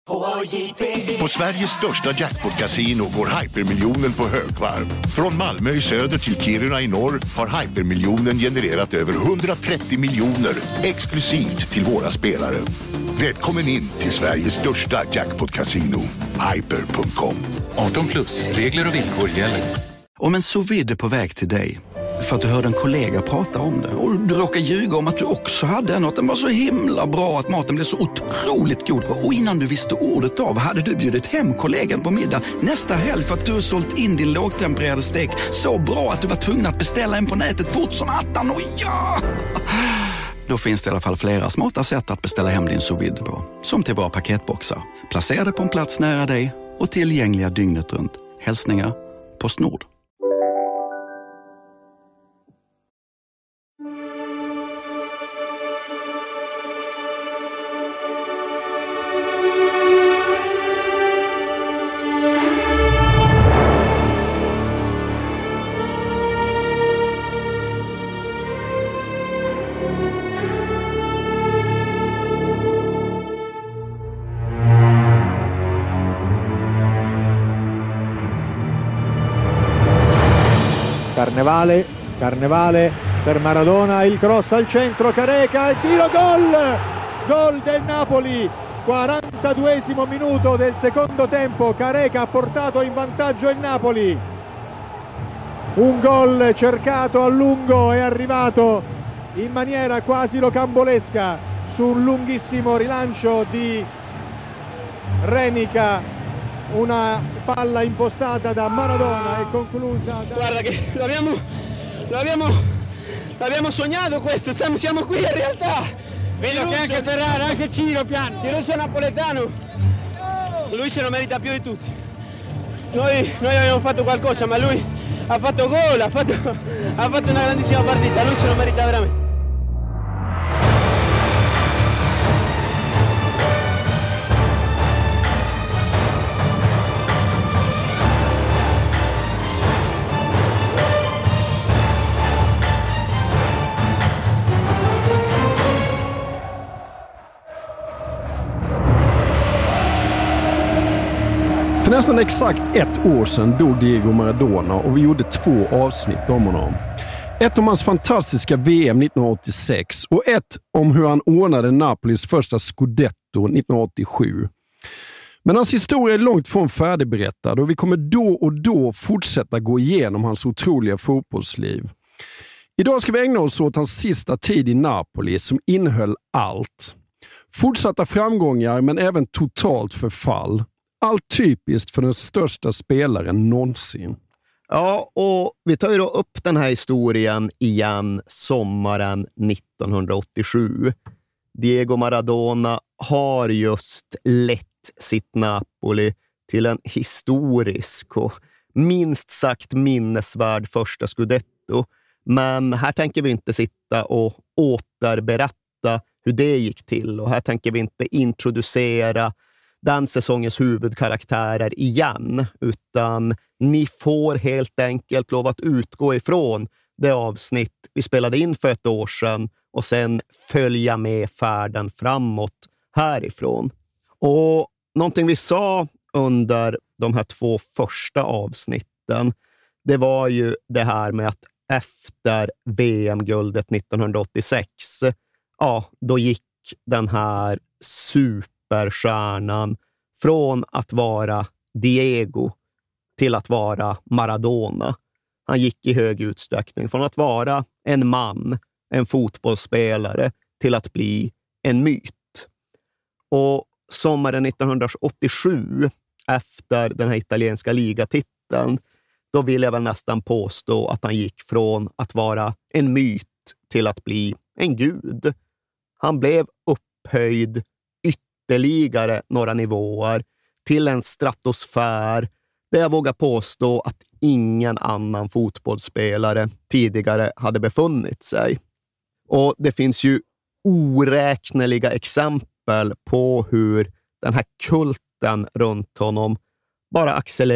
På Sveriges största jackpot-casino går hypermiljonen på högvarv. Från Malmö i söder till Kiruna i norr har hypermiljonen genererat över 130 miljoner exklusivt till våra spelare. Välkommen in till Sveriges största jackpot-casino, hyper.com. 18+, regler och villkor gäller. Om en sous vide är på väg till dig för att du hörde en kollega prata om det och du råkar ljuga om att du också hade en och att den var så himla bra att maten blev så otroligt god. Och innan du visste ordet av hade du bjudit hem kollegan på middag nästa helg för att du sålt in din lågtempererade stek så bra att du var tvungen att beställa en på nätet fort som attan. Och ja! Då finns det i alla fall flera smarta sätt att beställa hem din sous vide på. Som till våra paketboxar. Placerade på en plats nära dig och tillgängliga dygnet runt. Hälsningar PostNord. Carnevale per Maradona, il cross al centro, Careca, il tiro, gol del Napoli, 42esimo minuto del secondo tempo. Careca ha portato in vantaggio il Napoli, un gol cercato a lungo, è arrivato in maniera quasi rocambolesca su un lunghissimo rilancio di Renica. Una palla impostata da Maradona e conclusa da... Guarda che l'abbiamo sognato questo, siamo qui in realtà. Vedo che anche Ferrara, anche Ciro piange. Ciruso napoletano, lui se lo merita più di tutti. Noi abbiamo fatto qualcosa, ma lui ha fatto gol, ha fatto una grandissima partita, lui se lo merita veramente. För nästan exakt ett år sedan dog Diego Maradona och vi gjorde 2 avsnitt om honom. Ett om hans fantastiska VM 1986 och ett om hur han ordnade Napolis första Scudetto 1987. Men hans historia är långt från färdigberättad och vi kommer då och då fortsätta gå igenom hans otroliga fotbollsliv. Idag ska vi ägna oss åt hans sista tid i Napoli som innehöll allt. Fortsatta framgångar men även totalt förfall. Allt typiskt för den största spelaren någonsin. Ja, och vi tar ju då upp den här historien igen sommaren 1987. Diego Maradona har just lett sitt Napoli till en historisk och minst sagt minnesvärd första Scudetto. Men här tänker vi inte sitta och återberätta hur det gick till. Och här tänker vi inte introducera den säsongens huvudkaraktärer igen, utan ni får helt enkelt lov att utgå ifrån det avsnitt vi spelade in för ett år sedan och sen följa med färden framåt härifrån. Och någonting vi sa under de här 2 första avsnitten, det var ju det här med att efter VM-guldet 1986, ja, då gick den här superstjärnan från att vara Diego till att vara Maradona. Han gick i hög utsträckning från att vara en man, en fotbollsspelare, till att bli en myt. Och sommaren 1987, efter den här italienska ligatiteln, då vill jag väl nästan påstå att han gick från att vara en myt till att bli en gud. Han blev upphöjd ytterligare några nivåer till en stratosfär där jag vågar påstå att ingen annan fotbollsspelare tidigare hade befunnit sig. Och det finns ju oräkneliga exempel på hur den här kulten runt honom bara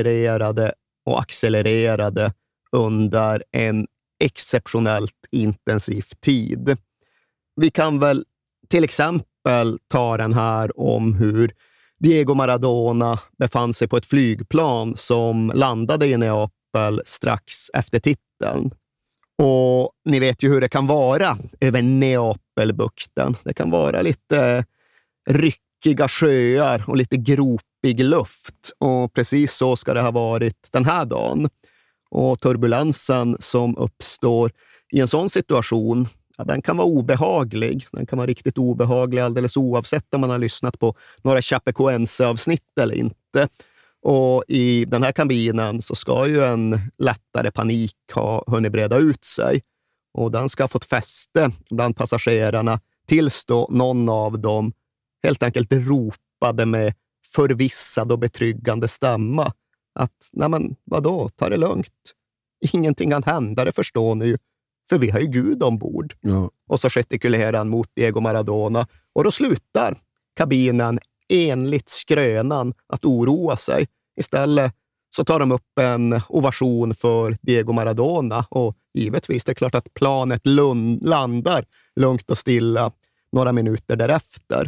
accelererade under en exceptionellt intensiv tid. Vi kan väl till exempel ta den här om hur Diego Maradona befann sig på ett flygplan som landade i Neapel strax efter titeln. Och ni vet ju hur det kan vara över Neapelbukten. Det kan vara lite ryckiga sjöar och lite gropig luft. Och precis så ska det ha varit den här dagen. Och turbulensen som uppstår i en sån situation, ja, den kan vara obehaglig. Den kan vara riktigt obehaglig alldeles oavsett om man har lyssnat på några Chapecoense-avsnitt eller inte. Och i den här kabinen så ska ju en lättare panik ha hunnit breda ut sig. Och den ska ha fått fäste bland passagerarna tills då någon av dem helt enkelt ropade med förvissad och betryggande stämma att, nej men vadå, ta det lugnt. Ingenting kan hända, det förstår ni ju. För vi har ju Gud ombord. Ja. Och så gestikulerar han mot Diego Maradona. Och då slutar kabinen enligt skrönan att oroa sig. Istället så tar de upp en ovation för Diego Maradona. Och givetvis, det är klart att planet landar lugnt och stilla några minuter därefter.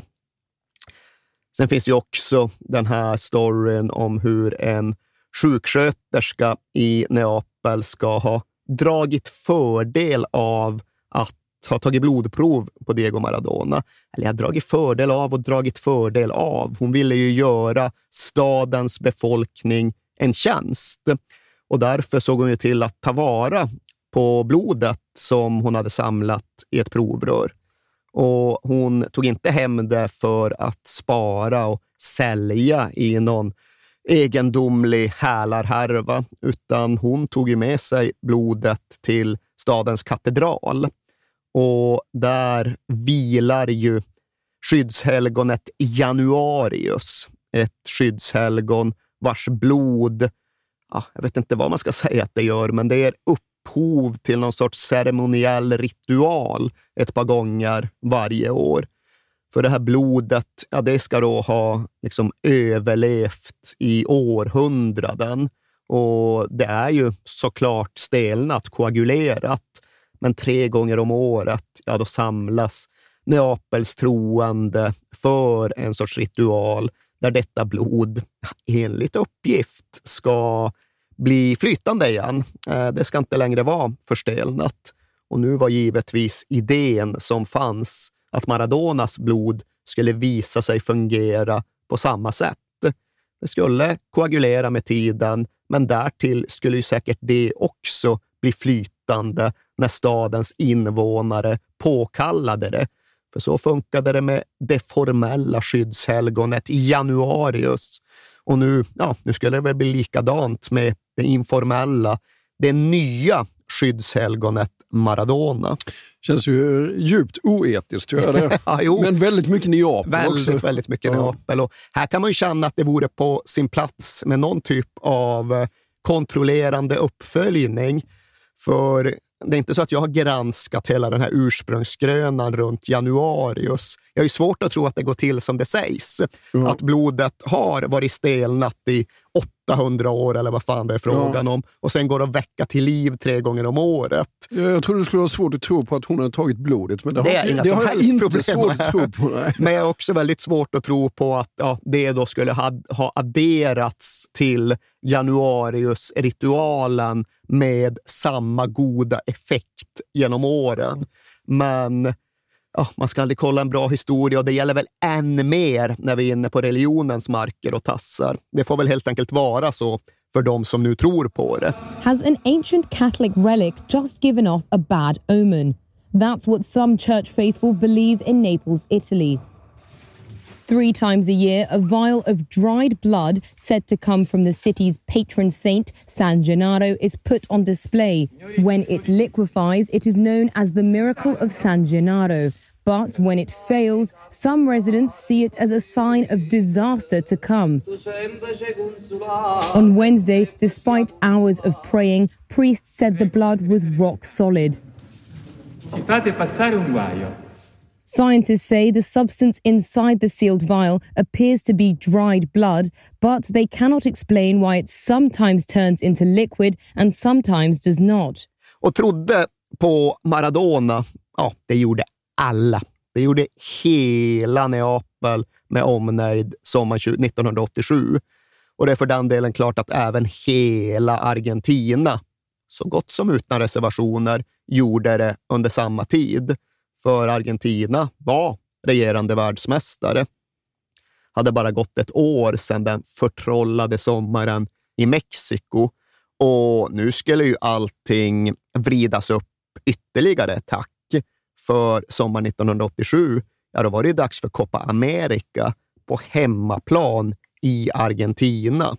Sen finns ju också den här storyn om hur en sjuksköterska i Neapel ska ha dragit fördel av att ha tagit blodprov på Diego Maradona. Eller dragit fördel av och dragit fördel av. Hon ville ju göra stadens befolkning en tjänst. Och därför såg hon ju till att ta vara på blodet som hon hade samlat i ett provrör. Och hon tog inte hem det för att spara och sälja i någon egendomlig hälarhärva, utan hon tog ju med sig blodet till stadens katedral. Och där vilar ju skyddshelgonet Januarius, ett skyddshelgon vars blod, jag vet inte vad man ska säga att det gör, men det är upphov till någon sorts ceremoniell ritual ett par gånger varje år. För det här blodet, det ska då ha liksom överlevt i århundraden. Och det är ju såklart stelnat, koagulerat. Men 3 gånger om året, då samlas Neapels troende för en sorts ritual där detta blod, enligt uppgift, ska bli flytande igen. Det ska inte längre vara förstelnat. Och nu var givetvis idén som fanns att Maradonas blod skulle visa sig fungera på samma sätt. Det skulle koagulera med tiden, men därtill skulle ju säkert det också bli flytande när stadens invånare påkallade det. För så funkade det med det formella skyddshelgonet i Januarius. Och nu skulle det väl bli likadant med det informella, det nya skyddshelgonet Maradona. Känns ju djupt oetiskt, tror jag det. Ja, men väldigt mycket Neapel också. Väldigt mycket Neapel. Och här kan man ju känna att det vore på sin plats med någon typ av kontrollerande uppföljning. För det är inte så att jag har granskat hela den här ursprungsgrönan runt Januarius. Jag har ju svårt att tro att det går till som det sägs. Mm. Att blodet har varit stelnat i 800 år eller vad fan det är frågan om. Och sen går det att väcka till liv 3 gånger om året. Jag tror det skulle vara svårt att tro på att hon har tagit blodet. Men det är inga som helst problem. Svårt att tro på, nej. Men jag är också väldigt svårt att tro på att det då skulle ha adderats till Januarius-ritualen med samma goda effekt genom åren. Men man ska aldrig kolla en bra historia, och det gäller väl än mer när vi är inne på religionens marker och tassar. Det får väl helt enkelt vara så för de som nu tror på det. Has an ancient Catholic relic just given off a bad omen? That's what some church faithful believe in Naples, Italy. 3 times a year, a vial of dried blood said to come from the city's patron saint, San Gennaro, is put on display. When it liquefies, it is known as the miracle of San Gennaro. But when it fails, some residents see it as a sign of disaster to come. On Wednesday, despite hours of praying, priests said the blood was rock solid. Scientists say the substance inside the sealed vial appears to be dried blood, but they cannot explain why it sometimes turns into liquid and sometimes does not. Och trodde på Maradona, det gjorde alla. Det gjorde hela Neapel. Neapel med omnejd sommaren 1987. Och det är för den delen klart att även hela Argentina, så gott som utan reservationer, gjorde det under samma tid. För Argentina var regerande världsmästare. Hade bara gått ett år sedan den förtrollade sommaren i Mexiko. Och nu skulle ju allting vridas upp ytterligare ett tack. För sommaren 1987, ja då var det dags för Copa America på hemmaplan i Argentina.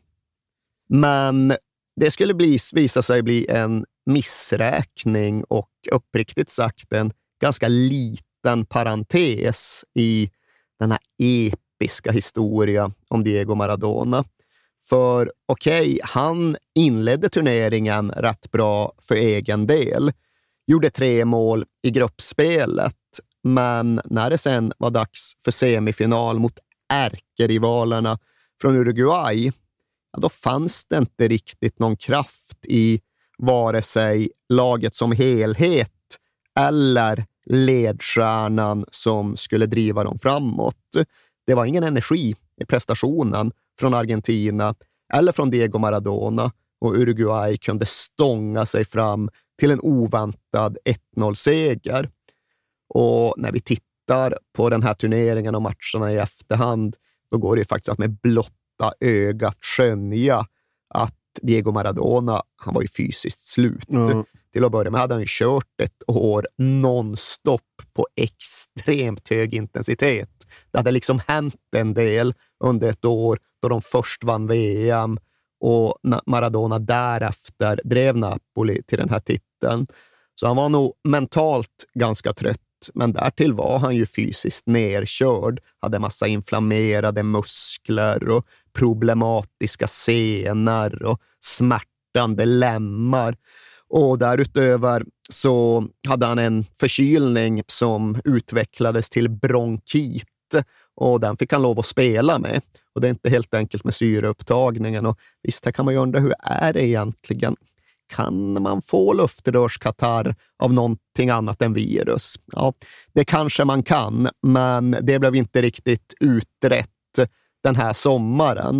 Men det skulle visa sig bli en missräkning och uppriktigt sagt en ganska liten parentes i den här episka historia om Diego Maradona. För okej, han inledde turneringen rätt bra för egen del. Gjorde 3 mål i gruppspelet, men när det sen var dags för semifinal mot ärkerivalerna från Uruguay, ja, då fanns det inte riktigt någon kraft i vare sig laget som helhet eller ledstjärnan som skulle driva dem framåt. Det var ingen energi i prestationen från Argentina eller från Diego Maradona, och Uruguay kunde stånga sig fram till en oväntad 1-0-seger. Och när vi tittar på den här turneringen och matcherna i efterhand, då går det faktiskt att med blotta ögat skönja att Diego Maradona, han var ju fysiskt slut. Till att börja med hade han ju kört ett år nonstop på extremt hög intensitet. Det hade liksom hänt en del under ett år då de först vann VM och Maradona därefter drev Napoli till den här titeln. Så han var nog mentalt ganska trött, men därtill var han ju fysiskt nerkörd, hade massa inflammerade muskler och problematiska senor och smärtande lemmar. Och därutöver så hade han en förkylning som utvecklades till bronkit, och den fick han lov att spela med. Och det är inte helt enkelt med syreupptagningen. Och visst, här kan man ju undra, hur är det egentligen? Kan man få luftrörskatarr av någonting annat än virus? Ja, det kanske man kan, men det blev inte riktigt utrett den här sommaren.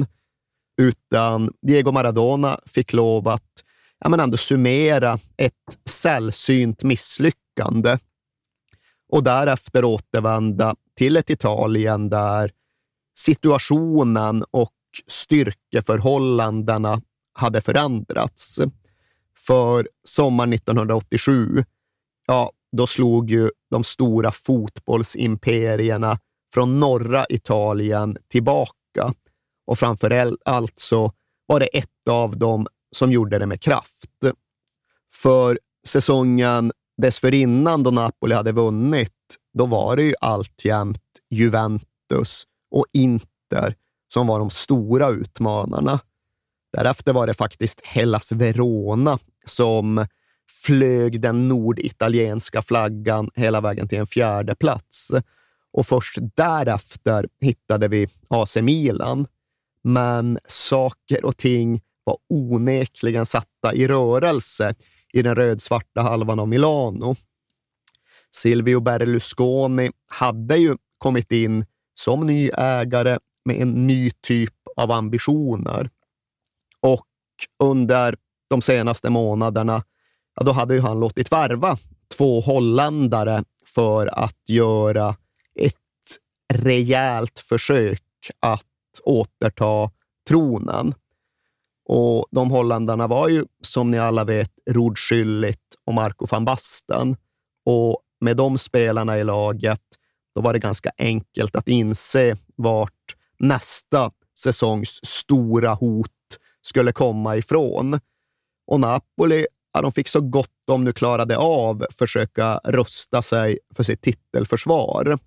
Utan Diego Maradona fick lov att ändå summera ett sällsynt misslyckande och därefter återvända till ett Italien där situationen och styrkeförhållandena hade förändrats. För sommaren 1987, ja, då slog ju de stora fotbollsimperierna från norra Italien tillbaka. Och framför allt så var det ett av dem som gjorde det med kraft. För säsongen dessförinnan då Napoli hade vunnit, då var det ju alltjämt Juventus och Inter som var de stora utmanarna. Därefter var det faktiskt Hellas Verona som flög den norditalienska flaggan hela vägen till en 4:e plats. Och först därefter hittade vi AC Milan. Men saker och ting var onekligen satta i rörelse i den rödsvarta halvan av Milano. Silvio Berlusconi hade ju kommit in som ny ägare med en ny typ av ambitioner. Och under de senaste månaderna, ja, då hade ju han låtit värva 2 holländare för att göra ett rejält försök att återta tronen. Och de holländarna var ju, som ni alla vet, Ruud Schüllit och Marco van Basten. Och med de spelarna i laget, då var det ganska enkelt att inse vart nästa säsongs stora hot skulle komma ifrån. Och Napoli, ja, de fick så gott de nu klarade av försöka rusta sig för sitt titelförsvar.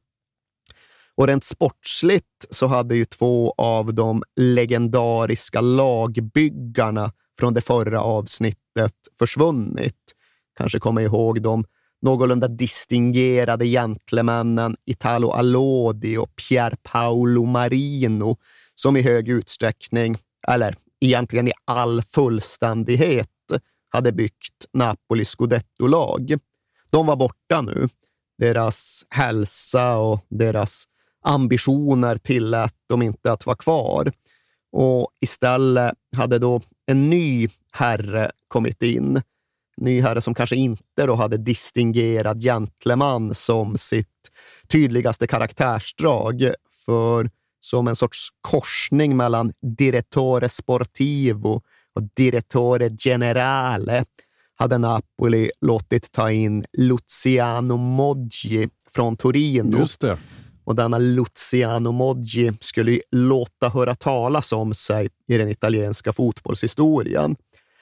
Och rent sportsligt så hade ju 2 av de legendariska lagbyggarna från det förra avsnittet försvunnit. Kanske kommer ihåg de någorlunda distingerade gentlemännen Italo Allodi och Pier Paolo Marino som i hög utsträckning, eller egentligen i all fullständighet, hade byggt Napolis Scudetto-lag. De var borta nu. Deras hälsa och deras ambitioner tillät de inte att vara kvar. Och istället hade då en ny herre kommit in. En ny herre som kanske inte då hade distingerad gentleman som sitt tydligaste karaktärsdrag, för som en sorts korsning mellan direttore sportivo och direttore generale hade Napoli låtit ta in Luciano Moggi från Torino. Just det. Och denna Luciano Moggi skulle låta höra talas om sig i den italienska fotbollshistorien.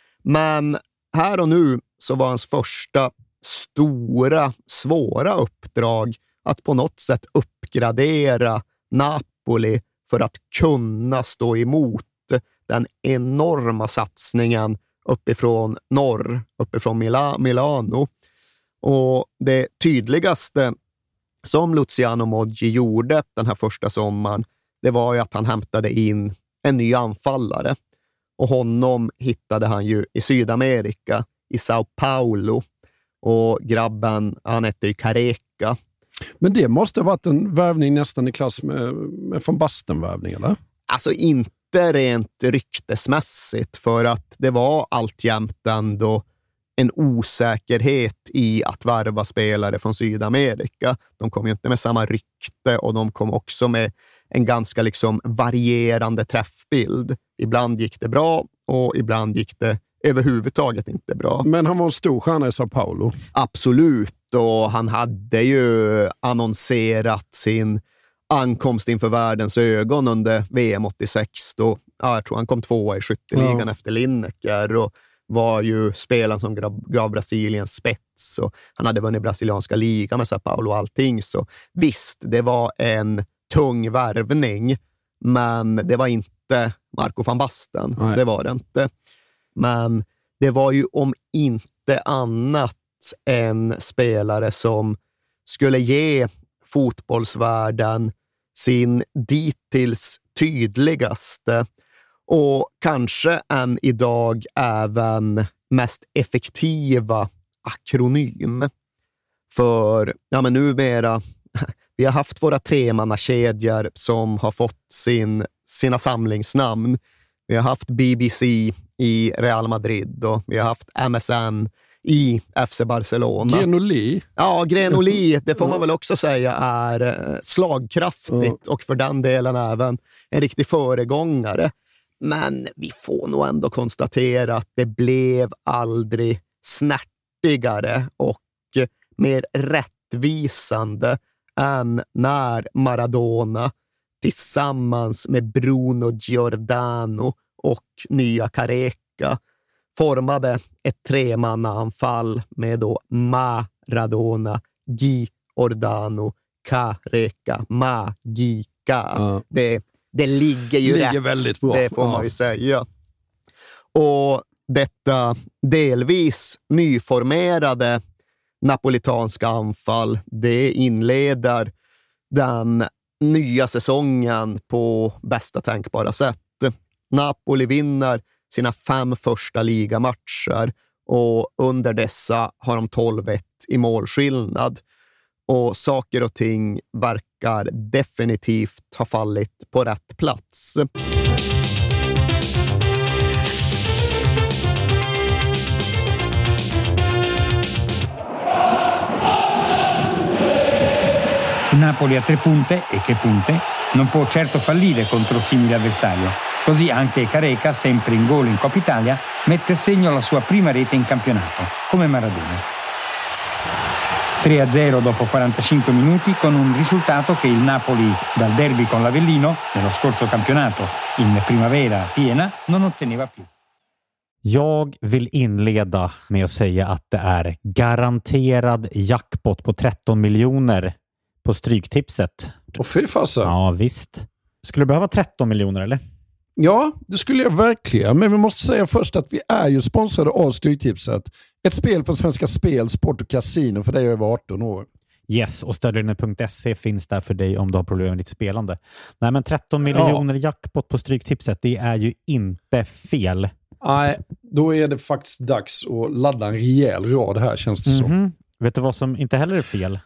Men här och nu så var hans första stora, svåra uppdrag att på något sätt uppgradera Napoli för att kunna stå emot den enorma satsningen uppifrån norr, uppifrån Milano. Och det tydligaste som Luciano Moggi gjorde den här första sommaren, det var ju att han hämtade in en ny anfallare. Och honom hittade han ju i Sydamerika, i Sao Paulo. Och grabben, han hette ju Careca. Men det måste ha varit en värvning nästan i klass med Van Basten-värvning, eller? Alltså inte rent ryktesmässigt, för att det var alltjämt ändå en osäkerhet i att värva spelare från Sydamerika. De kom ju inte med samma rykte och de kom också med en ganska liksom varierande träffbild. Ibland gick det bra och ibland gick det överhuvudtaget inte bra. Men han var en stor stjärna i Sao Paulo. Absolut, och han hade ju annonserat sin ankomst inför världens ögon under VM 86 då, jag tror han kom 2 i skytteligan efter Lineker och var ju spelaren som gav Brasiliens spets och han hade vunnit brasilianska ligan med Sao Paulo och allting, så visst, det var en tung värvning, men det var inte Marco van Basten. Nej. Det var det inte. Men det var ju om inte annat en spelare som skulle ge fotbollsvärlden sin dittills tydligaste och kanske än idag även mest effektiva akronym. För men numera, vi har haft våra tremannakedjor som har fått sina samlingsnamn. Vi har haft BBC i Real Madrid och vi har haft MSN i FC Barcelona. Grenoli. Ja, Grenoli, det får man väl också säga är slagkraftigt och för den delen även en riktig föregångare. Men vi får nog ändå konstatera att det blev aldrig snärtigare och mer rättvisande än när Maradona tillsammans med Bruno Giordano och nya Careca formade ett tremannaanfall med då Maradona, Giordano, Careca, Magica. Det ligger ju rätt. Väldigt bra. Det får man ju säga. Och detta delvis nyformerade napolitanska anfall, det inleder den nya säsongen på bästa tänkbara sätt. Napoli vinner sina 5 första ligamatcher och under dessa har de 12-1 i målskillnad. Och saker och ting verkar definitivt ha fallit på rätt plats. Napoli a 3 punte, e che punte, non può certo fallire contro simile avversario. Così anche Careca, sempre in gol in Coppa Italia, mette a segno la sua prima rete in campionato, come Maradona. 3-0 dopo 45 minuti con un risultato che il Napoli dal derby con l'Avellino, nello scorso campionato in primavera piena, non otteneva più. Jag vill inleda med att säga att det är garanterad jackpot på 13 miljoner på stryktipset. Och fy fasen. Ja, visst. Skulle du behöva 13 miljoner, eller? Ja, det skulle jag verkligen. Men vi måste säga först att vi är ju sponsrade av Stryktipset. Ett spel från Svenska Spel, Sport och Casino för dig över 18 år. Yes, och stödlinjen.se finns där för dig om du har problem med ditt spelande. Nej, men 13 miljoner jackpot på Stryktipset, det är ju inte fel. Nej, då är det faktiskt dags att ladda en rejäl rad här, känns det så. Vet du vad som inte heller är fel?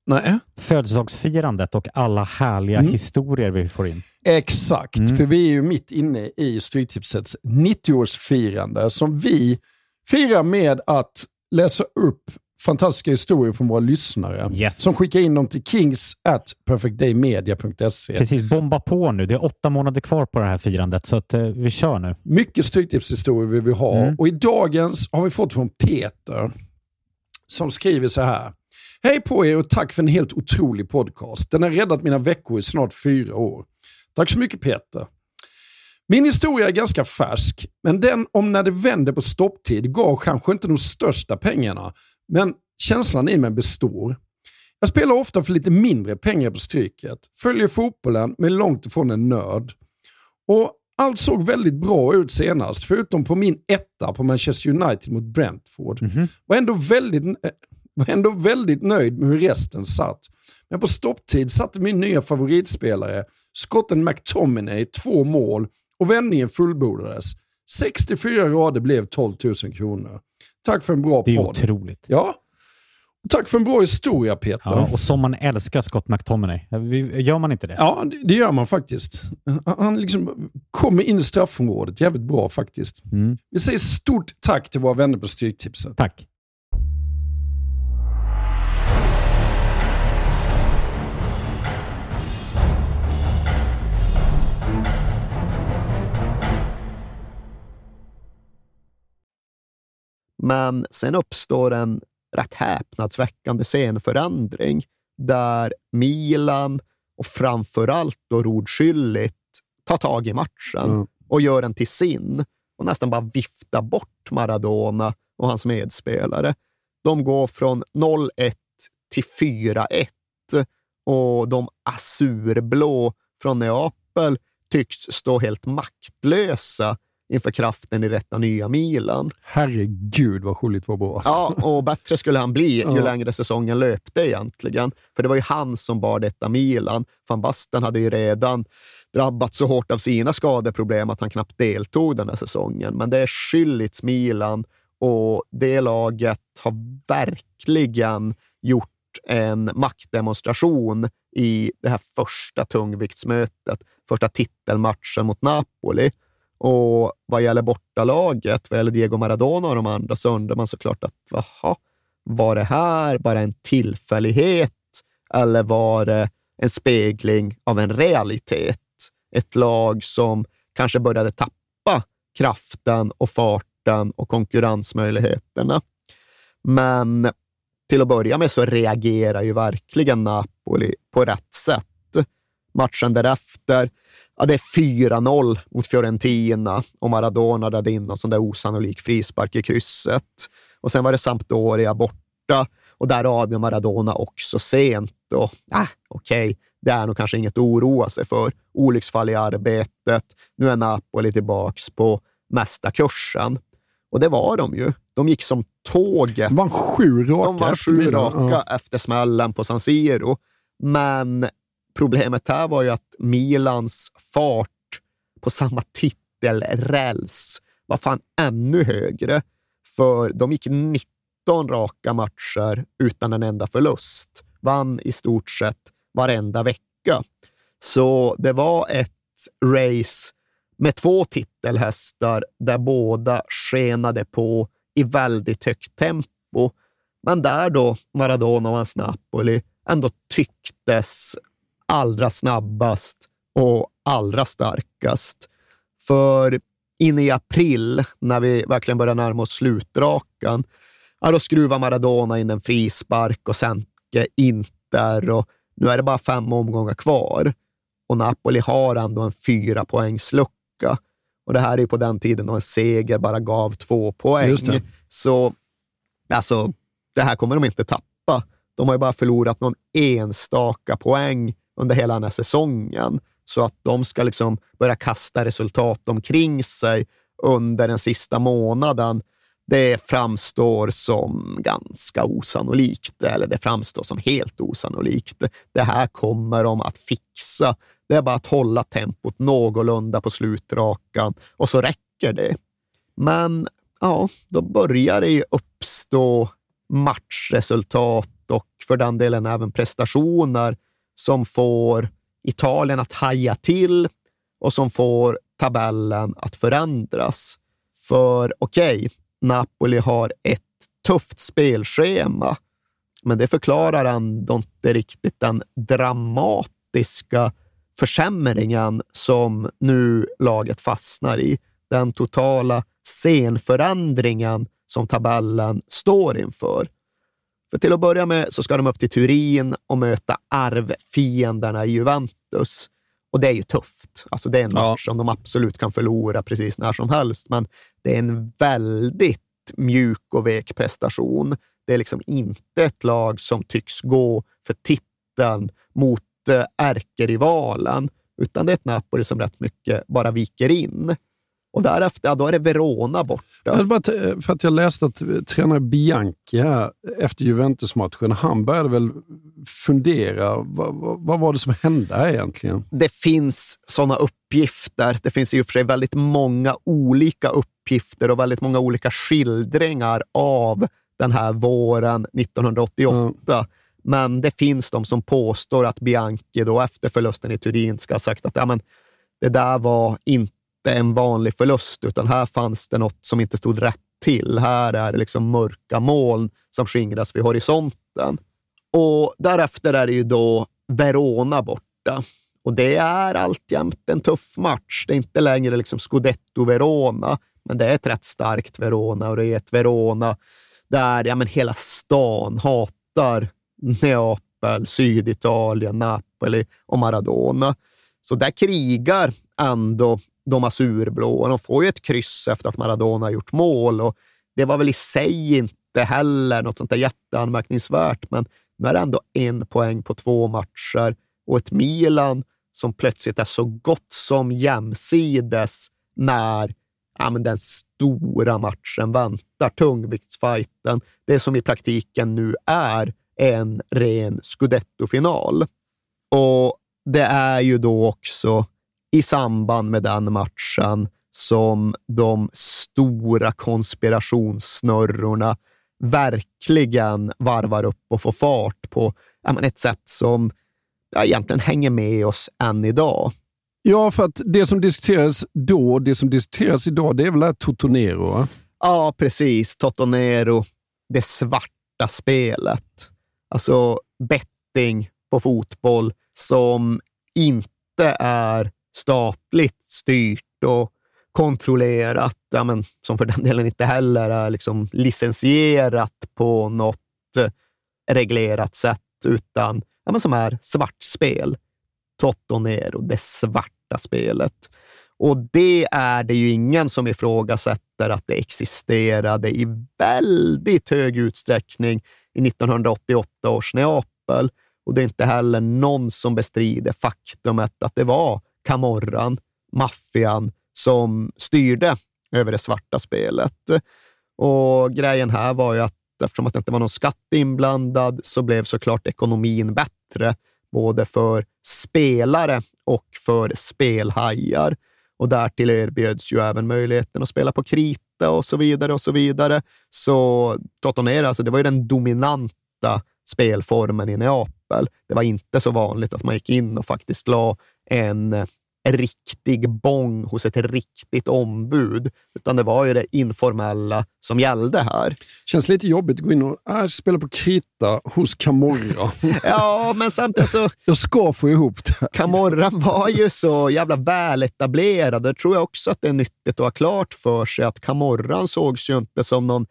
Nej. Födelsedagsfirandet och alla härliga historier vi får in. Exakt, för vi är ju mitt inne i Stryktipsets 90-årsfirande som vi firar med att läsa upp fantastiska historier från våra lyssnare som skickar in dem till kings@perfectdaymedia.se. Precis, bomba på nu. Det är 8 månader kvar på det här firandet så att vi kör nu. Mycket Stryktipshistorier vill vi ha och i dagens har vi fått från Peter som skriver så här. Hej på er och tack för en helt otrolig podcast. Den har räddat mina veckor i snart 4 år. Tack så mycket Peter. Min historia är ganska färsk, men den om när det vände på stopptid gav kanske inte de största pengarna, men känslan i mig består. Jag spelar ofta för lite mindre pengar på Stryket, följer fotbollen men långt ifrån en nörd. Och allt såg väldigt bra ut senast, förutom på min etta på Manchester United mot Brentford. Var ändå väldigt nöjd med hur resten satt. Men på stopptid satte min nya favoritspelare, skotten McTominay, 2 mål och vändningen fullbordades. 64 rader blev 12 000 kronor. Tack för en bra podd. Det är otroligt. Ja. Tack för en bra historia, Peter. Ja, och som man älskar Scott McTominay. Gör man inte det? Ja, det gör man faktiskt. Han liksom kommer in i straffområdet jävligt bra faktiskt. Vi säger stort tack till våra vänner på Stryktipset. Tack. Men sen uppstår en rätt häpnadsväckande scenförändring där Milan och framförallt då Rodskylligt tar tag i matchen och gör den till sin och nästan bara viftar bort Maradona och hans medspelare. De går från 0-1 till 4-1 och de azurblå från Neapel tycks stå helt maktlösa inför kraften i detta nya Milan. Herregud vad Schullit var bra. Ja, och bättre skulle han bli ju längre säsongen löpte egentligen. För det var ju han som bar detta Milan. Van Basten hade ju redan drabbat så hårt av sina skadeproblem att han knappt deltog den här säsongen. Men det är Schullits Milan och det laget har verkligen gjort en maktdemonstration i det här första tungviktsmötet, första titelmatchen mot Napoli. Och vad gäller bortalaget, vad gäller Diego Maradona och de andra, så undrar man såklart att var det här bara en tillfällighet eller var det en spegling av en realitet? Ett lag som kanske började tappa kraften och farten och konkurrensmöjligheterna. Men till att börja med så reagerar ju verkligen Napoli på rätt sätt. Matchen därefter, det är 4-0 mot Fiorentina och Maradona där in och sån där osannolik frispark i krysset. Och sen var det Sampdoria borta och där avgör Maradona också sent. Och okej, det är nog kanske inget att oroa sig för. Olycksfall i arbetet. Nu är Napoli tillbaks på mästarkursen. Och det var de ju. De gick som tåget. De var 7 raka. De var 7 raka efter smällen på San Siro. Men problemet här var ju att Milans fart på samma titelräls var fan ännu högre. För de gick 19 raka matcher utan en enda förlust. Vann i stort sett varenda vecka. Så det var ett race med 2 titelhästar där båda skenade på i väldigt högt tempo. Men där då Maradona och hans Napoli ändå tycktes allra snabbast och allra starkast. För in i april, när vi verkligen börjar närma oss slutrakan, då skruvar Maradona in en frispark och Senke Inter och nu är det bara 5 omgångar kvar. Och Napoli har ändå en 4-poängslucka. Och det här är på den tiden då en seger bara gav 2 poäng. Så alltså, det här kommer de inte tappa. De har ju bara förlorat någon enstaka poäng under hela den här säsongen. Så att de ska liksom börja kasta resultat omkring sig under den sista månaden, det framstår som ganska osannolikt. Eller det framstår som helt osannolikt. Det här kommer de att fixa. Det är bara att hålla tempot någorlunda på slutrakan och så räcker det. Men ja, då börjar det ju uppstå matchresultat och för den delen även prestationer som får Italien att haja till och som får tabellen att förändras. För okej, Napoli har ett tufft spelschema, men det förklarar ändå inte riktigt den dramatiska försämringen som nu laget fastnar i. Den totala scenförändringen som tabellen står inför. För till att börja med så ska de upp till Turin och möta arvfienderna i Juventus. Och det är ju tufft. Alltså det är en match som de absolut kan förlora precis när som helst. Men det är en väldigt mjuk och vek prestation. Det är liksom inte ett lag som tycks gå för titeln mot ärkerivalen. Utan det är ett Napoli som rätt mycket bara viker in. Och därefter, då är det Verona borta. För att jag läste att tränare Bianchi här efter Juventus-matchen, han började väl fundera, vad var det som hände här egentligen? Det finns sådana uppgifter. Det finns i och för sig väldigt många olika uppgifter och väldigt många olika skildringar av den här våren 1988. Men det finns de som påstår att Bianchi då efter förlusten i Turin ska ha sagt att det där var inte en vanlig förlust, utan här fanns det något som inte stod rätt till. Här är det liksom mörka moln som skingras vid horisonten. Och därefter är det ju då Verona borta. Och det är alltjämt en tuff match. Det är inte längre liksom Scudetto-Verona, men det är ett rätt starkt Verona och det är ett Verona där hela stan hatar Neapel, Syditalien, Napoli och Maradona. Så där krigar ändå de azurblå och de får ju ett kryss efter att Maradona har gjort mål och det var väl i sig inte heller något sånt där jätteanmärkningsvärt, men nu är det ändå 1 poäng på 2 matcher och ett Milan som plötsligt är så gott som jämsides när den stora matchen väntar, tungviktsfighten, det som i praktiken nu är en ren Scudetto-final. Och det är ju då också i samband med den matchen som de stora konspirationssnurrorna verkligen varvar upp och får fart på ett sätt som egentligen hänger med oss än idag. Ja, för att det som diskuterades då och det som diskuteras idag, det är väl Totonero, va? Ja, precis. Totonero, det svarta spelet. Alltså betting på fotboll som inte är statligt styrt och kontrollerat, som för den delen inte heller är liksom licensierat på något reglerat sätt, utan som är svart spel. Totonero, det svarta spelet. Och det är det ju ingen som ifrågasätter att det existerade i väldigt hög utsträckning i 1988 års Neapel. Och det är inte heller någon som bestrider faktumet att det var Camorran, maffian, som styrde över det svarta spelet. Och grejen här var ju att eftersom att det inte var någon skatt inblandad så blev såklart ekonomin bättre både för spelare och för spelhajar. Och därtill erbjöds ju även möjligheten att spela på krita och så vidare och så vidare. Så Totonero, alltså det var ju den dominanta spelformen i Neapel. Det var inte så vanligt att man gick in och faktiskt la en riktig bong hos ett riktigt ombud, utan det var ju det informella som gällde här. Känns lite jobbigt att gå in och spela på krita hos Camorra. Ja, men samtidigt så... Jag ska få ihop det. Camorra var ju så jävla väletablerad. Det tror jag också att det är nyttigt att ha klart för sig att Camorran sågs ju inte som någon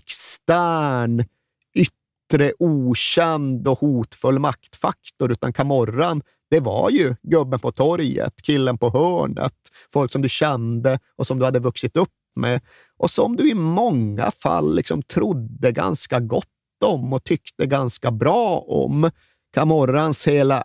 extern, yttre, okänd och hotfull maktfaktor, utan Camorran, det var ju gubben på torget, killen på hörnet, folk som du kände och som du hade vuxit upp med och som du i många fall liksom trodde ganska gott om och tyckte ganska bra om. Camorrans hela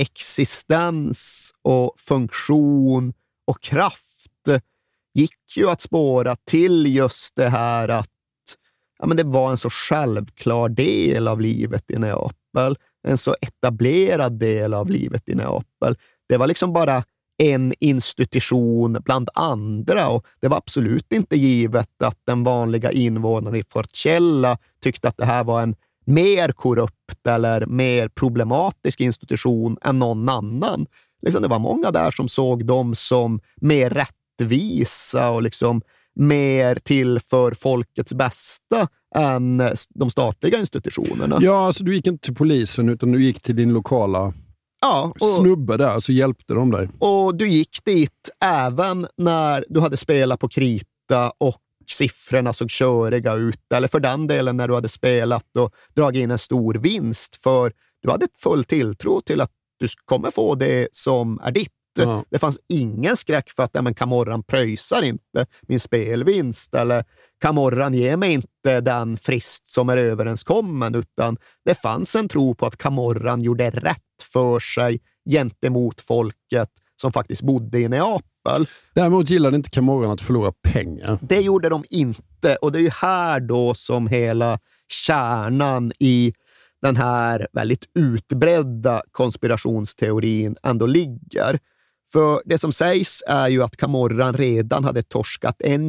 existens och funktion och kraft gick ju att spåra till just det här att det var en så självklar del av livet i Neapel. En så etablerad del av livet i Neapel. Det var liksom bara en institution bland andra och det var absolut inte givet att den vanliga invånaren i Forcella tyckte att det här var en mer korrupt eller mer problematisk institution än någon annan. Liksom, det var många där som såg dem som mer rättvisa och liksom mer till för folkets bästa än de statliga institutionerna. Ja, alltså du gick inte till polisen utan du gick till din lokala snubbe där, så hjälpte de dig. Och du gick dit även när du hade spelat på krita och siffrorna såg köriga ut, eller för den delen när du hade spelat och dragit in en stor vinst, för du hade full tilltro till att du kommer få det som är ditt. Ja. Det fanns ingen skräck för att Camorran pröjsar inte min spelvinst, eller Camorran ger mig inte den frist som är överenskommen, utan det fanns en tro på att Camorran gjorde rätt för sig gentemot folket som faktiskt bodde i Neapel. Däremot gillade inte Camorran att förlora pengar. Det gjorde de inte, och det är ju här då som hela kärnan i den här väldigt utbredda konspirationsteorin ändå ligger. För det som sägs är ju att Camorran redan hade torskat en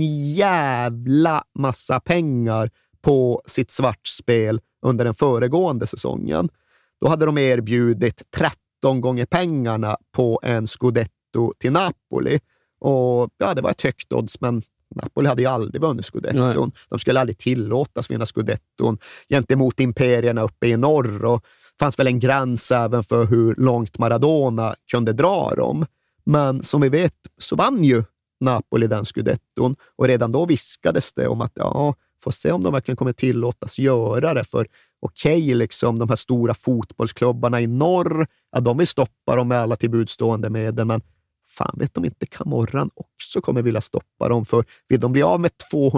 jävla massa pengar på sitt svartspel under den föregående säsongen. Då hade de erbjudit 13 gånger pengarna på en scudetto till Napoli. Och ja, det var ett högt odds, men Napoli hade ju aldrig vunnit scudetton. De skulle aldrig tillåtas vinna scudetton gentemot imperierna uppe i norr, och fanns väl en gräns även för hur långt Maradona kunde dra dem. Men som vi vet så vann ju Napoli den scudetton, och redan då viskades det om att får se om de verkligen kommer tillåtas göra det, för liksom de här stora fotbollsklubbarna i norr, de vill stoppa dem med alla tillbudstående medel, men fan vet de inte Camorran också kommer vilja stoppa dem, för vill de bli av med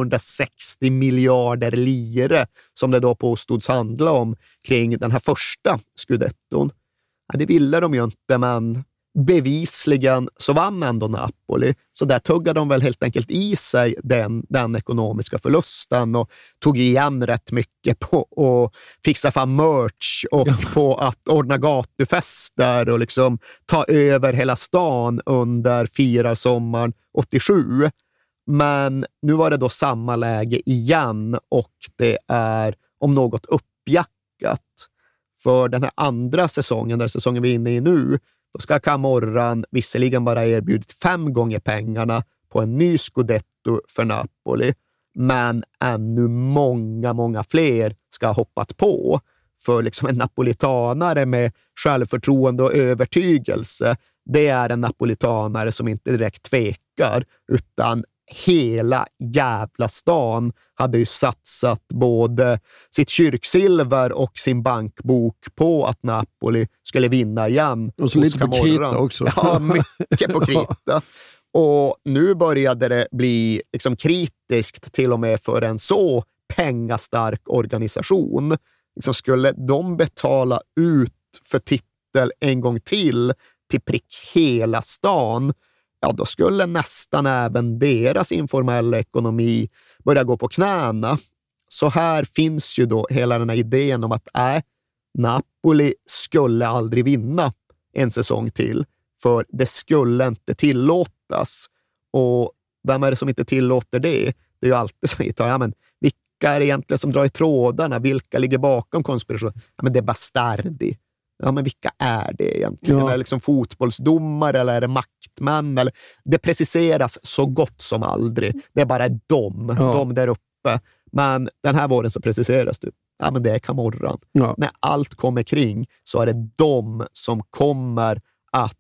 260 miljarder lire som det då påstods handla om kring den här första scudetton. Ja, det ville de ju inte, men bevisligen så vann ändå Napoli, så där tuggade de väl helt enkelt i sig den ekonomiska förlusten och tog igen rätt mycket på att fixa fram merch och på att ordna gatufester och liksom ta över hela stan under firarsommaren 87. Men nu var det då samma läge igen, och det är om något uppjackat. För den här andra säsongen, den säsongen vi är inne i nu, då ska Camorran visserligen bara erbjudit 5 gånger pengarna på en ny scudetto för Napoli, men ännu många fler ska ha hoppat på. För liksom en napolitanare med självförtroende och övertygelse, det är en napolitanare som inte direkt tvekar, utan hela jävla stan hade ju satsat både sitt kyrksilver och sin bankbok på att Napoli skulle vinna igen. Och så lite på krita också. Ja, mycket på krita. Och nu började det bli liksom kritiskt till och med för en så pengastark organisation. Liksom skulle de betala ut för titel en gång till prick hela stan, ja då skulle nästan även deras informella ekonomi börja gå på knäna. Så här finns ju då hela den här idén om att Napoli skulle aldrig vinna en säsong till, för det skulle inte tillåtas. Och vem är det som inte tillåter det? Det är ju alltid så att men vilka är det egentligen som drar i trådarna? Vilka ligger bakom konspirationen? Ja, men det är Bastardi. Ja, men vilka är det egentligen? Är det liksom fotbollsdomare eller är det maktmän? Eller? Det preciseras så gott som aldrig. Det är bara de där uppe. Men den här våren så preciseras det. Ja, men det är Camorran. Ja. När allt kommer kring så är det de som kommer att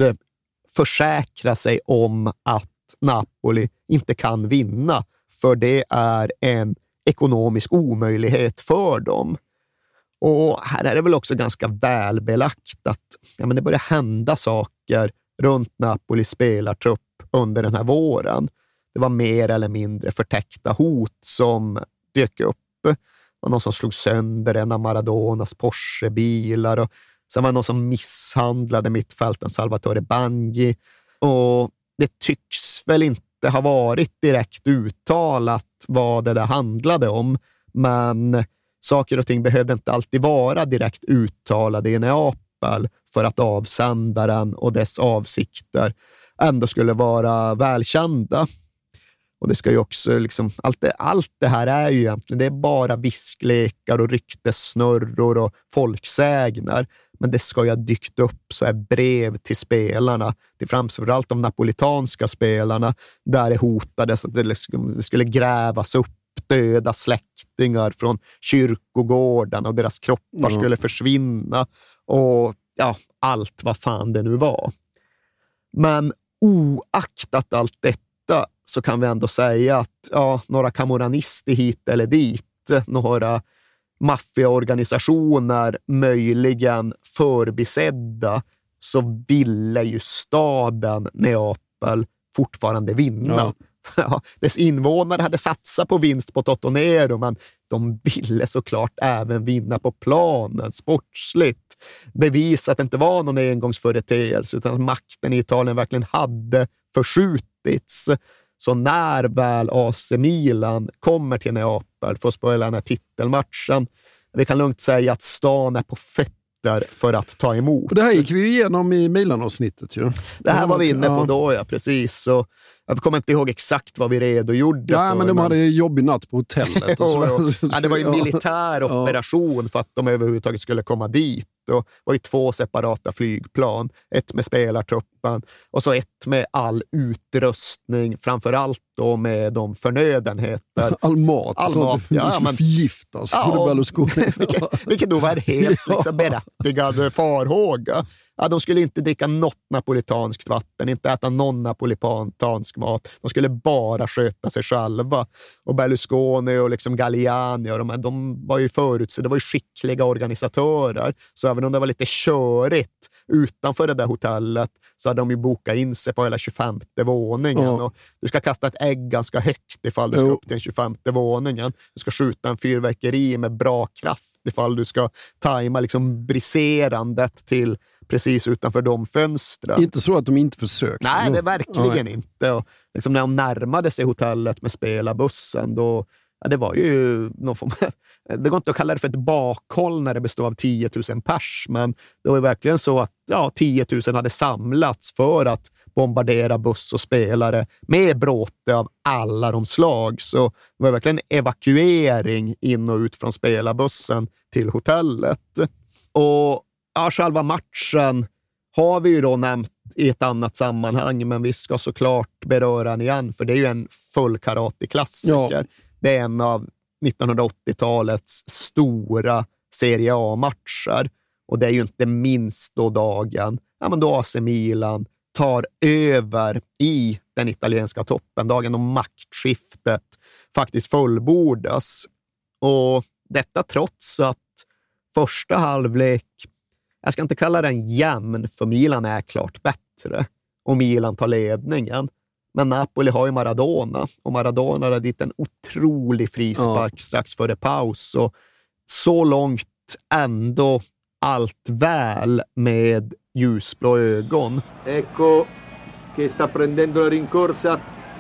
försäkra sig om att Napoli inte kan vinna. För det är en ekonomisk omöjlighet för dem. Och här är det väl också ganska välbelagt att men det börjar hända saker runt Napolis spelartrupp under den här våren. Det var mer eller mindre förtäckta hot som dök upp. Det var någon som slog sönder en av Maradonas Porsche-bilar, och sen var det någon som misshandlade mittfälten Salvatore Bagni. Och det tycks väl inte ha varit direkt uttalat vad det där handlade om, men saker och ting behövde inte alltid vara direkt uttalade i Neapel för att avsändaren och dess avsikter ändå skulle vara välkända. Och det ska ju också liksom, allt det här är ju egentligen, det är bara visklekar och ryktessnurror och folksägner. Men det ska ju ha dykt upp så här brev till spelarna, till framförallt de napolitanska spelarna, där det hotades att det skulle grävas upp döda släktingar från kyrkogården och deras kroppar skulle försvinna. Och ja, allt vad fan det nu var. Men oaktat allt detta så kan vi ändå säga att några camorranister hit eller dit, några maffiaorganisationer möjligen förbisedda, så ville ju staden Neapel fortfarande vinna. Ja, dess invånare hade satsat på vinst på Totonero, men de ville såklart även vinna på planen, sportsligt. Bevisa att det inte var någon engångsföreteelse utan att makten i Italien verkligen hade förskjutits. Så när väl AC Milan kommer till Neapel för att spela den här titelmatchen, vi kan lugnt säga att stan är på fötter för att ta emot. Och det här gick vi igenom i Milan-avsnittet ju. Det här var vi inne på då, ja, precis. Så jag kommer inte ihåg exakt vad vi redogjorde för. Men de hade ju jobbig natt på hotellet. Ja, det var ju en militär operation för att de överhuvudtaget skulle komma dit. Och det var ju 2 separata flygplan. Ett med spelartruppen och så ett med all utrustning, framförallt då med de förnödenheter. All mat. Ja, men förgiftas. Vilket då var en helt liksom berättigad farhåga. Ja, de skulle inte dricka något napolitanskt vatten, inte äta någon napolitansk mat. De skulle bara sköta sig själva. Och Berlusconi och liksom Galliani och de var ju förutsedda, det var ju skickliga organisatörer. Så även om det var lite körigt utanför det där hotellet så hade de ju bokat in sig på hela 25:e våningen. Och du ska kasta ett ägg ganska högt ifall du ska upp till den 25:e våningen. Du ska skjuta en fyrverkeri med bra kraft ifall du ska tajma liksom briserandet till precis utanför de fönstren. Inte så att de inte försökte. Nej, det är verkligen inte. Och liksom när de närmade sig hotellet med spelarbussen, då, det var ju någon form, det går inte att kalla det för ett bakhåll när det består av 10 000 pers, men det var ju verkligen så att 10 000 hade samlats för att bombardera buss och spelare med bråte av alla de slag. Så det var verkligen evakuering in och ut från spelarbussen till hotellet. Och själva matchen har vi ju då nämnt i ett annat sammanhang, men vi ska såklart beröra den igen, för det är ju en full karate-klassiker. Ja. Det är en av 1980-talets stora Serie A-matcher, och det är ju inte minst då dagen då AC Milan tar över i den italienska toppen, dagen då maktskiftet faktiskt fullbordas. Och detta trots att första halvlek, jag ska inte kalla den jämn, för Milan är klart bättre och Milan tar ledningen. Men Napoli har ju Maradona, och Maradona hade dit en otrolig frispark strax före paus. Och så långt ändå allt väl med ljusblå ögon. Ecco che sta prendendo la rincorsa,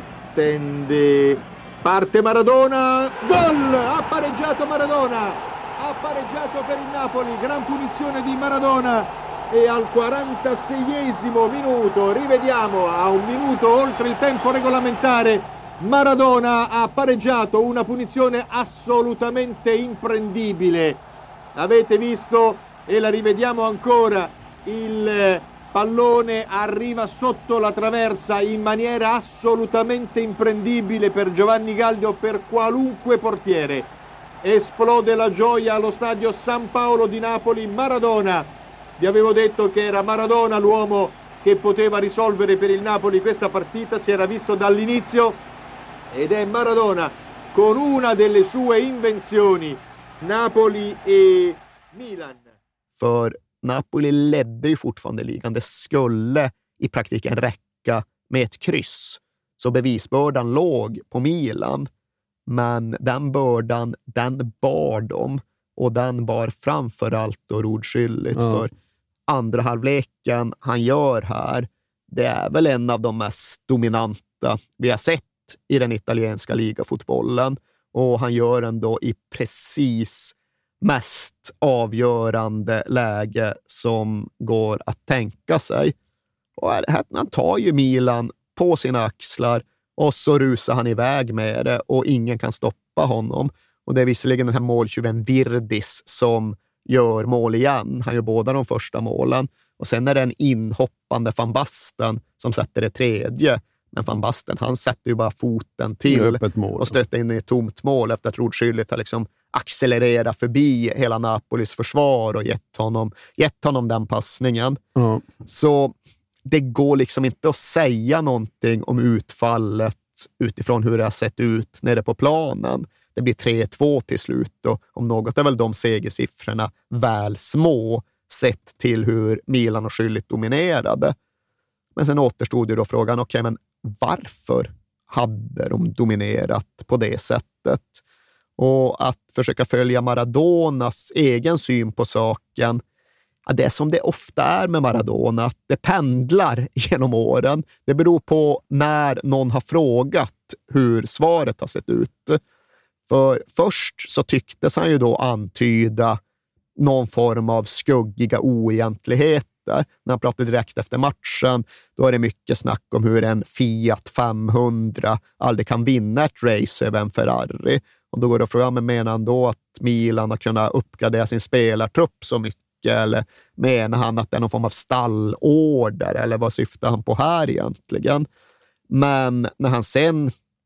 tende, parte Maradona, gol! Ha pareggiato Maradona! Ha pareggiato per il Napoli, gran punizione di Maradona, e al 46esimo minuto, rivediamo, a 1 minuto oltre il tempo regolamentare, Maradona ha pareggiato, una punizione assolutamente imprendibile. Avete visto, e la rivediamo ancora, il pallone arriva sotto la traversa in maniera assolutamente imprendibile per Giovanni Galli o per qualunque portiere. Esplode la gioia allo stadio San Paolo di Napoli. Maradona, vi avevo detto che era Maradona l'uomo che poteva risolvere per il Napoli questa partita, si era visto dall'inizio, ed è Maradona con una delle sue invenzioni, Napoli e Milan. För Napoli ledde ju fortfarande ligan. Det skulle i praktiken räcka med ett kryss. Så bevisbördan låg på Milan. Men den bördan, den bar de. Och den bar framförallt då rodskyldigt. För andra halvleken han gör här, det är väl en av de mest dominanta vi har sett i den italienska ligafotbollen. Och han gör den då i precis mest avgörande läge som går att tänka sig. Och han tar ju Milan på sina axlar och så rusar han iväg med det och ingen kan stoppa honom. Och det är visserligen den här måltjuven Virdis som gör mål igen. Han gör båda de första målen. Och sen är det en inhoppande Van Basten som sätter det tredje. Men Van Basten, han sätter ju bara foten till och stöter in i ett tomt mål efter att Rudschillit har liksom accelererat förbi hela Napolis försvar och gett honom den passningen. Så det går liksom inte att säga någonting om utfallet utifrån hur det har sett ut nere på planen. Det blir 3-2 till slut och om något är väl de segersiffrorna väl små sett till hur Milan och Schillit dominerade. Men sen återstod ju då frågan, okej, men varför hade de dominerat på det sättet? Och att försöka följa Maradonas egen syn på saken, det är som det ofta är med Maradona, att det pendlar genom åren. Det beror på när någon har frågat hur svaret har sett ut. För först så tycktes han ju då antyda någon form av skuggiga oegentligheter. När han pratade direkt efter matchen, då är det mycket snack om hur en Fiat 500 aldrig kan vinna ett race över en Ferrari. Och då går det att fråga, men menar han då att Milan har kunnat uppgradera sin spelartrupp så mycket? Eller menar han att det är någon form av stallorder? Eller vad syftar han på här egentligen? Men när han sen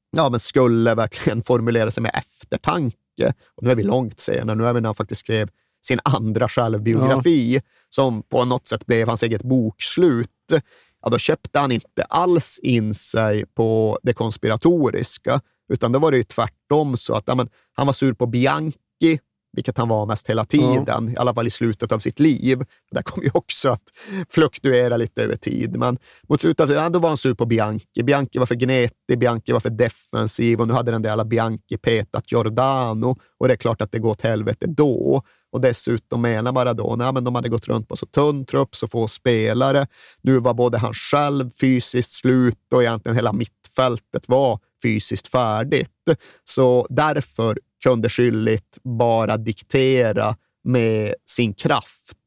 skulle verkligen formulera sig med eftertanke, och nu är vi långt senare, nu är vi när han faktiskt skrev sin andra självbiografi som på något sätt blev hans eget bokslut, då köpte han inte alls in sig på det konspiratoriska, utan då var det ju tvärtom så att han var sur på Bianchi, vilket han var mest hela tiden, i alla fall i slutet av sitt liv. Det kom ju också att fluktuera lite över tid. Men mot slutet av då var han sur på Bianchi. Bianchi var för gnetig, Bianchi var för defensiv och nu hade den där alla Bianchi petat Giordano och det är klart att det går åt helvete då. Och dessutom menar Maradona, men de hade gått runt på så tunn trupp, så få spelare. Nu var både han själv fysiskt slut och egentligen hela mittfältet var fysiskt färdigt. Så därför kunde Schillit bara diktera med sin kraft.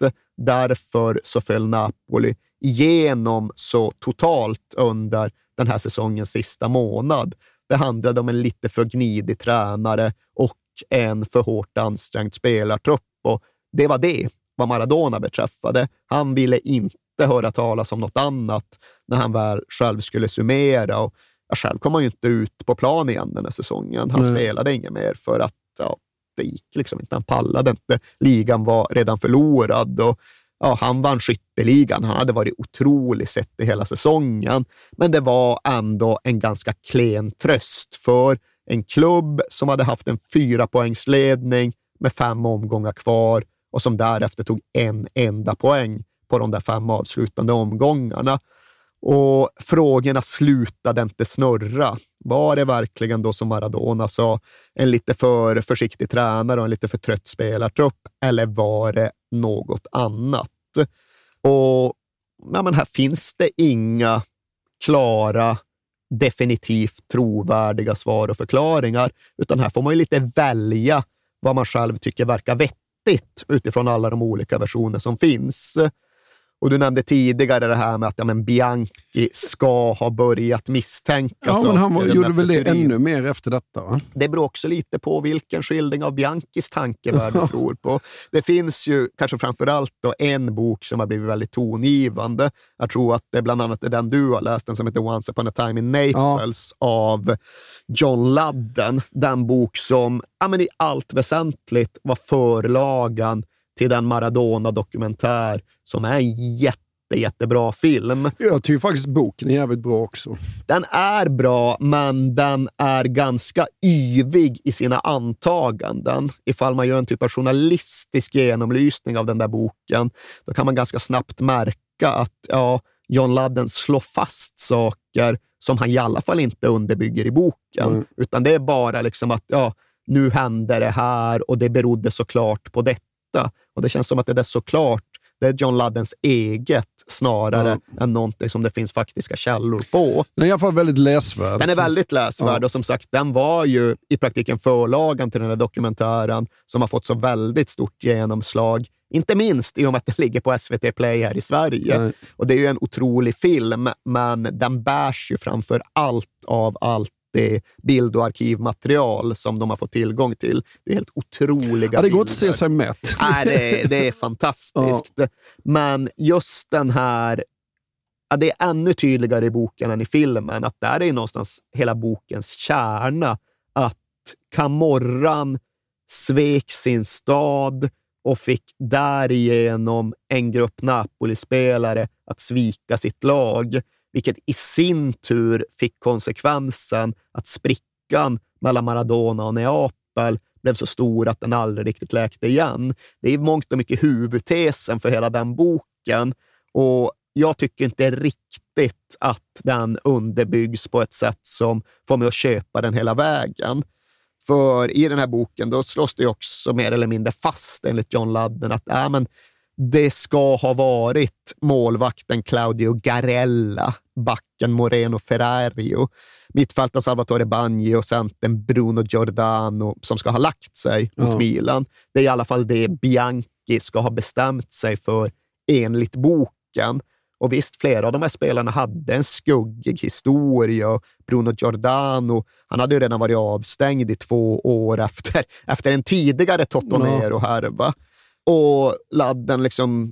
Därför så föll Napoli igenom så totalt under den här säsongens sista månad. Det handlade om en lite för gnidig tränare och en för hårt ansträngd spelartrupp. Och det var det vad Maradona beträffade. Han ville inte höra talas om något annat när han väl själv skulle summera. Och själv kom han ju inte ut på plan igen den här säsongen. Han spelade inget mer för att det gick liksom inte. Han pallade inte. Ligan var redan förlorad och han vann skytteligan. Han hade varit otroligt sett i hela säsongen. Men det var ändå en ganska klen tröst för en klubb som hade haft en 4-poängsledning med 5 omgångar kvar och som därefter tog en enda poäng på de där 5 avslutande omgångarna. Och frågorna slutade inte snurra. Var det verkligen då som Maradona sa en lite för försiktig tränare och en lite för trött spelartrupp, eller var det något annat? Och men här finns det inga klara, definitivt trovärdiga svar och förklaringar, utan här får man ju lite välja vad man själv tycker verkar vettigt utifrån alla de olika versioner som finns. Och du nämnde tidigare det här med att Bianchi ska ha börjat misstänka saker. Men han gjorde väl det ännu mer efter detta, va? Det beror också lite på vilken skildring av Bianchis tankevärld du tror på. Det finns ju kanske framförallt då en bok som har blivit väldigt tongivande. Jag tror att det bland annat är den du har läst, den som heter Once upon a time in Naples av John Ludden. Den bok som i allt väsentligt var förlagan till den Maradona-dokumentär som är en jättebra film. Jag tycker faktiskt boken är jävligt bra också. Den är bra, men den är ganska yvig i sina antaganden. Ifall man gör en typ av journalistisk genomlysning av den där boken, då kan man ganska snabbt märka att John Ludden slår fast saker som han i alla fall inte underbygger i boken. Utan det är bara liksom att nu hände det här och det berodde såklart på detta. Och det känns som att det är såklart, det är John Luddens eget snarare än någonting som det finns faktiska källor på. Den är i alla fall väldigt läsvärd. Den är väldigt läsvärd och som sagt, den var ju i praktiken förlagan till den här dokumentären som har fått så väldigt stort genomslag Inte minst i och med att den ligger på SVT Play här i Sverige. Nej. Och det är ju en otrolig film, men den bärs ju framför allt det bild- och arkivmaterial som de har fått tillgång till. Det är helt otroliga det går inte att se sig mätt. Nej, det är fantastiskt. Ja. Men just den här, det är ännu tydligare i boken än i filmen, att där är någonstans hela bokens kärna, att Camorran svek sin stad och fick därigenom en grupp Napoli-spelare att svika sitt lag, vilket i sin tur fick konsekvensen att sprickan mellan Maradona och Neapel blev så stor att den aldrig riktigt läkte igen. Det är mångt och mycket huvudtesen för hela den boken, och jag tycker inte riktigt att den underbyggs på ett sätt som får mig att köpa den hela vägen. För i den här boken då slås det också mer eller mindre fast enligt John Ludden att det ska ha varit målvakten Claudio Garella, backen Moreno Ferrario, mittfältaren Salvatore Bagni och centern Bruno Giordano som ska ha lagt sig mot Milan. Det är i alla fall det Bianchi ska ha bestämt sig för enligt boken. Och visst, flera av de här spelarna hade en skuggig historia. Bruno Giordano, han hade ju redan varit avstängd i 2 år efter en tidigare Totonero-härva. Och Ladden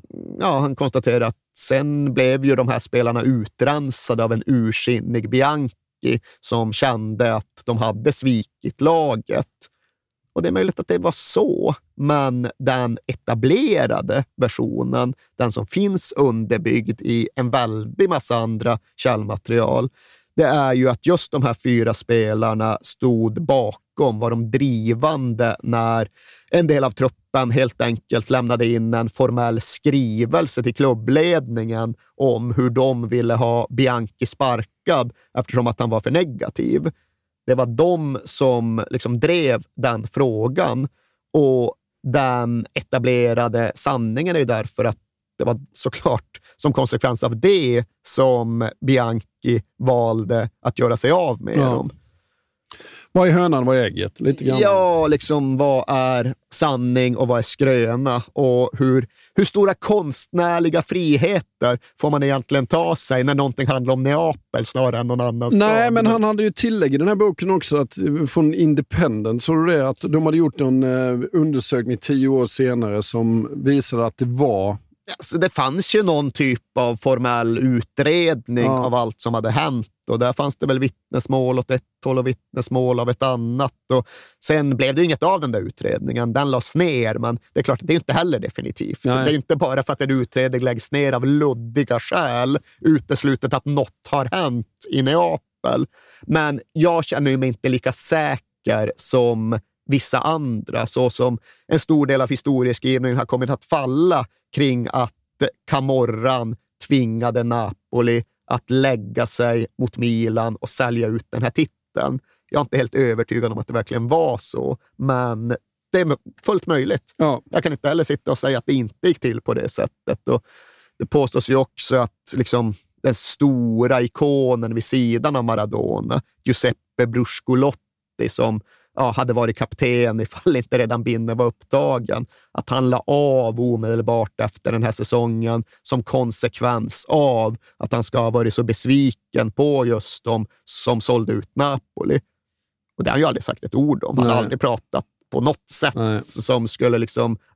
han konstaterade att sen blev ju de här spelarna utrensade av en ursinnig Bianchi som kände att de hade svikit laget. Och det är möjligt att det var så, men den etablerade versionen, den som finns underbyggd i en väldig massa andra källmaterial, det är ju att just de här 4 spelarna stod bakom, var de drivande när en del av truppen helt enkelt lämnade in en formell skrivelse till klubbledningen om hur de ville ha Bianchi sparkad eftersom att han var för negativ. Det var de som drev den frågan, och den etablerade sanningen är ju därför att det var såklart som konsekvens av det som Bianchi valde att göra sig av med dem. Vad är hönan, vad är ägget? Lite grann. Ja, vad är sanning och vad är skröna? Och hur stora konstnärliga friheter får man egentligen ta sig när någonting handlar om Neapel snarare än någon annan stad? Nej, men han hade ju tillägg i den här boken också att från Independent, så det att de hade gjort en undersökning 10 år senare som visade att det var... Alltså, det fanns ju någon typ av formell utredning av allt som hade hänt, och där fanns det väl vittnesmål åt ett håll och vittnesmål av ett annat, och sen blev det ju inget av den där utredningen, den lades ner, men det är klart att det är inte heller definitivt. Nej. Det är inte bara för att en utredning läggs ner av luddiga skäl uteslutet att något har hänt i Neapel, men jag känner mig inte lika säker som vissa andra, så som en stor del av historieskrivningen har kommit att falla kring att Camorran tvingade Napoli att lägga sig mot Milan och sälja ut den här titeln. Jag är inte helt övertygad om att det verkligen var så, men det är fullt möjligt. Ja. Jag kan inte heller sitta och säga att det inte gick till på det sättet. Och det påstås ju också att den stora ikonen vid sidan av Maradona, Giuseppe Bruscolotti, som hade varit kapten ifall inte redan binden var upptagen, att han la av omedelbart efter den här säsongen som konsekvens av att han ska ha varit så besviken på just de som sålde ut Napoli. Och det har han ju aldrig sagt ett ord om. Han har aldrig pratat på något sätt som skulle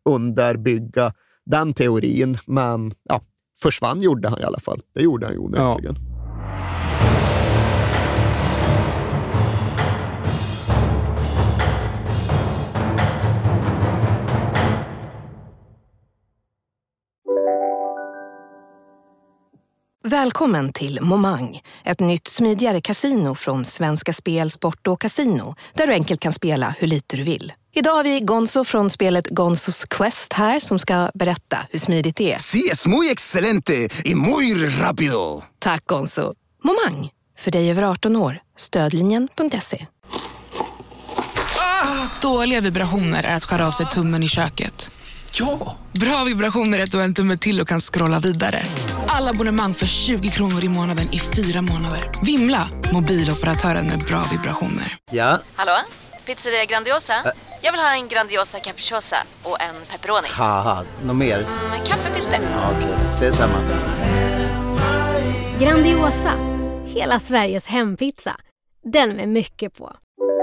underbygga den teorin, men försvann gjorde han i alla fall. Det gjorde han ju onekligen. Ja. Välkommen till Momang, ett nytt smidigare kasino från Svenska Spel, Sport och Casino, där du enkelt kan spela hur lite du vill. Idag har vi Gonzo från spelet Gonzos Quest här som ska berätta hur smidigt det är. Sí, es muy excelente y muy rápido. Tack Gonzo. Momang, för dig över 18 år. Stödlinjen.se. Dåliga vibrationer är att skära av sig tummen i köket. Ja! Bra vibrationer är att du har en tumme till och kan scrolla vidare. Alla abonnemang för 20 kronor i månaden i 4 månader. Vimla, mobiloperatören med bra vibrationer. Ja? Hallå? Pizzeria Grandiosa? Jag vill ha en Grandiosa capriciosa och en pepperoni. Haha, något mer? Kaffefilter. Ja, okej, ses samma. Grandiosa, hela Sveriges hempizza. Den med mycket på.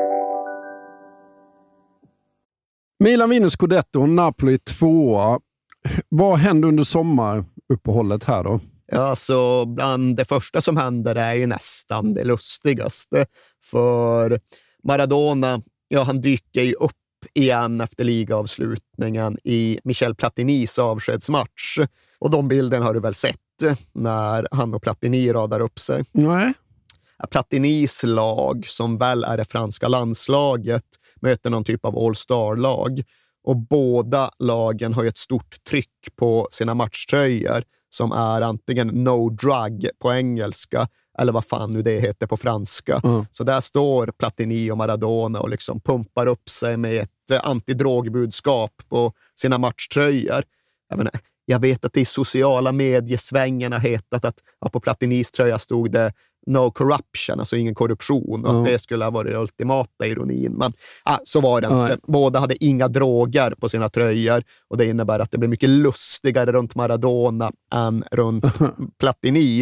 Milan vinner Scudetto och Napoli 2. Vad hände under sommaruppehållet här då? Ja, så bland det första som händer är ju nästan det lustigaste. För Maradona, ja, han dyker ju upp igen efter ligaavslutningen i Michel Platinis avskedsmatch. Och de bilden har du väl sett när han och Platini radar upp sig? Nej. Platinis lag, som väl är det franska landslaget, möter någon typ av all-star-lag. Och båda lagen har ju ett stort tryck på sina matchtröjor som är antingen no drug på engelska eller vad fan nu det heter på franska. Så där står Platini och Maradona och liksom pumpar upp sig med ett antidrogbudskap på sina matchtröjor. Jag vet att det i sociala mediesvängarna hetat att på Platinis tröja stod det no corruption, alltså ingen korruption, och att det skulle ha varit den ultimata ironin. Men så var det inte. Båda hade inga droger på sina tröjor och det innebär att det blir mycket lustigare runt Maradona än runt Platini.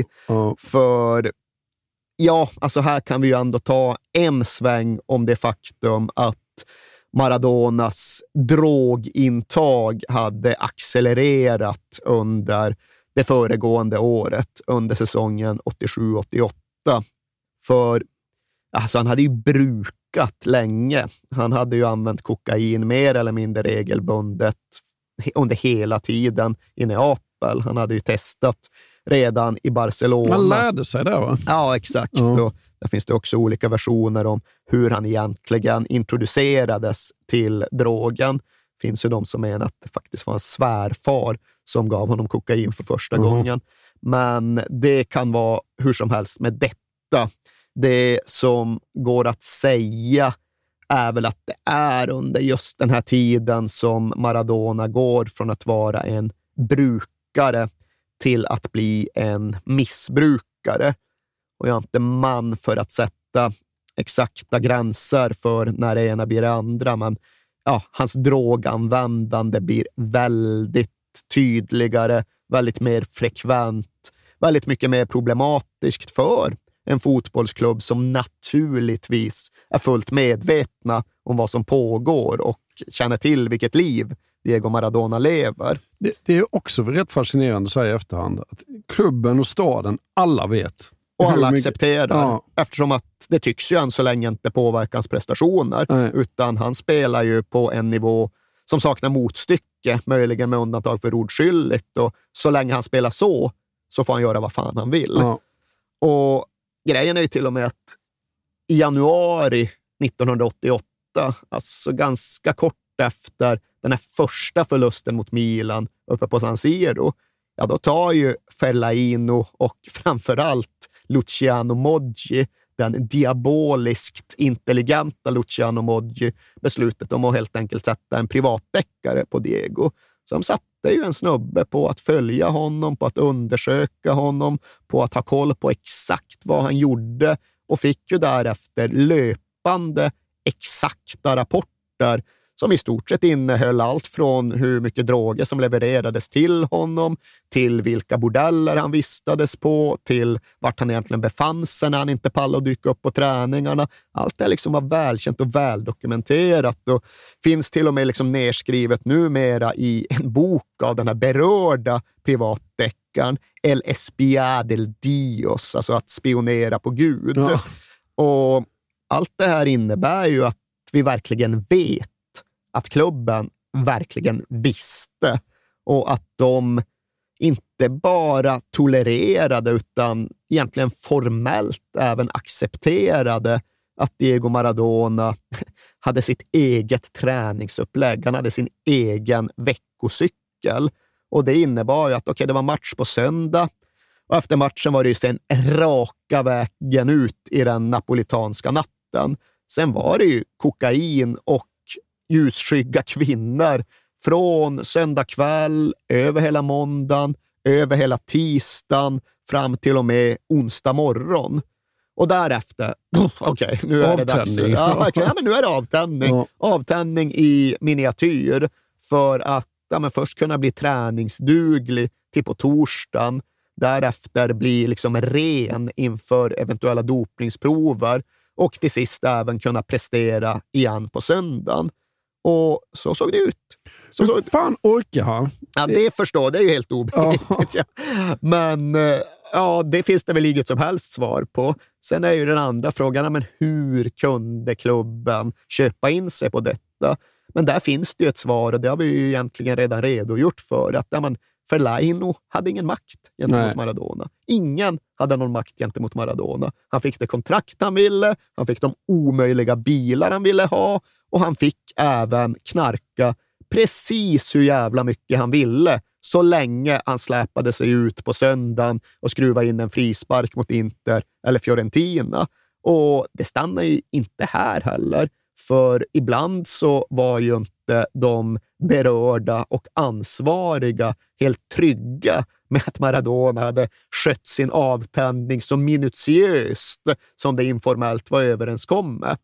För ja, alltså här kan vi ju ändå ta en sväng om det faktum att Maradonas drogintag hade accelererat under det föregående året, under säsongen 87-88. För alltså, han hade ju brukat länge. Han hade ju använt kokain mer eller mindre regelbundet under hela tiden i Neapel. Han hade ju testat redan i Barcelona. Han lärde sig det, va? Ja, exakt. Och där finns det också olika versioner om hur han egentligen introducerades till drogen. Det finns ju de som menar att det faktiskt var en svärfar som gav honom kokain för första gången. Men det kan vara hur som helst med detta. Det som går att säga är väl att det är under just den här tiden som Maradona går från att vara en brukare till att bli en missbrukare. Och jag är inte man för att sätta exakta gränser för när det ena blir det andra, men ja, hans droganvändande blir väldigt tydligare, väldigt mer frekvent, väldigt mycket mer problematiskt för en fotbollsklubb som naturligtvis är fullt medvetna om vad som pågår och känner till vilket liv Diego Maradona lever. Det är också rätt fascinerande att säga i efterhand att klubben och staden, alla vet. Och alla accepterar, eftersom att det tycks ju än så länge inte påverka hans prestationer, utan han spelar ju på en nivå som saknar motstycke, möjligen med undantag för ordskyldigt, och så länge han spelar så får han göra vad fan han vill. Och grejen är ju till och med att i januari 1988, alltså ganska kort efter den här första förlusten mot Milan uppe på San Siro, ja då tar ju Fellaino och framförallt Luciano Moggi, den diaboliskt intelligenta Luciano Moggi, beslutet om att helt enkelt sätta en privatdeckare på Diego. Som satte ju en snubbe på att följa honom, på att undersöka honom, på att ha koll på exakt vad han gjorde, och fick ju därefter löpande exakta rapporter som i stort sett innehöll allt från hur mycket droger som levererades till honom, till vilka bordeller han vistades på, till vart han egentligen befann sig när han inte pallade att dyka upp på träningarna. Allt det liksom var välkänt och väldokumenterat och finns till och med liksom nedskrivet numera i en bok av den här berörda privatdeckaren El Espía del Dios, alltså att spionera på Gud. Ja. Och allt det här innebär ju att vi verkligen vet att klubben verkligen visste, och att de inte bara tolererade utan egentligen formellt även accepterade att Diego Maradona hade sitt eget träningsupplägg. Han hade sin egen veckocykel, och det innebar ju att det var match på söndag, och efter matchen var det ju sen raka vägen ut i den napolitanska natten. Sen var det ju kokain och ljusskygga kvinnor från söndag kväll, över hela måndagen, över hela tisdagen, fram till och med onsdag morgon. Och därefter, okej, nu är det dags. Ja, men nu är det avtändning. Ja. Avtändning i miniatyr för att först kunna bli träningsduglig till på torsdagen. Därefter bli liksom ren inför eventuella dopningsprover och till sist även kunna prestera igen på söndagen. Och så såg det ut. Hur fan orkar han? Ja, det förstår, det är ju helt obegripligt. Ja. Men det finns det väl inget som helst svar på. Sen är ju den andra frågan, men hur kunde klubben köpa in sig på detta? Men där finns det ju ett svar och det har vi ju egentligen redan redogjort för. Att Fellaini hade ingen makt gentemot Maradona. Ingen hade någon makt gentemot Maradona. Han fick det kontrakt han ville, han fick de omöjliga bilar han ville ha och han fick även knarka precis hur jävla mycket han ville så länge han släpade sig ut på söndagen och skruva in en frispark mot Inter eller Fiorentina. Och det stannar ju inte här heller, för ibland så var ju inte de berörda och ansvariga helt trygga med att Maradona hade skött sin avtändning så minutiöst som det informellt var överenskommet.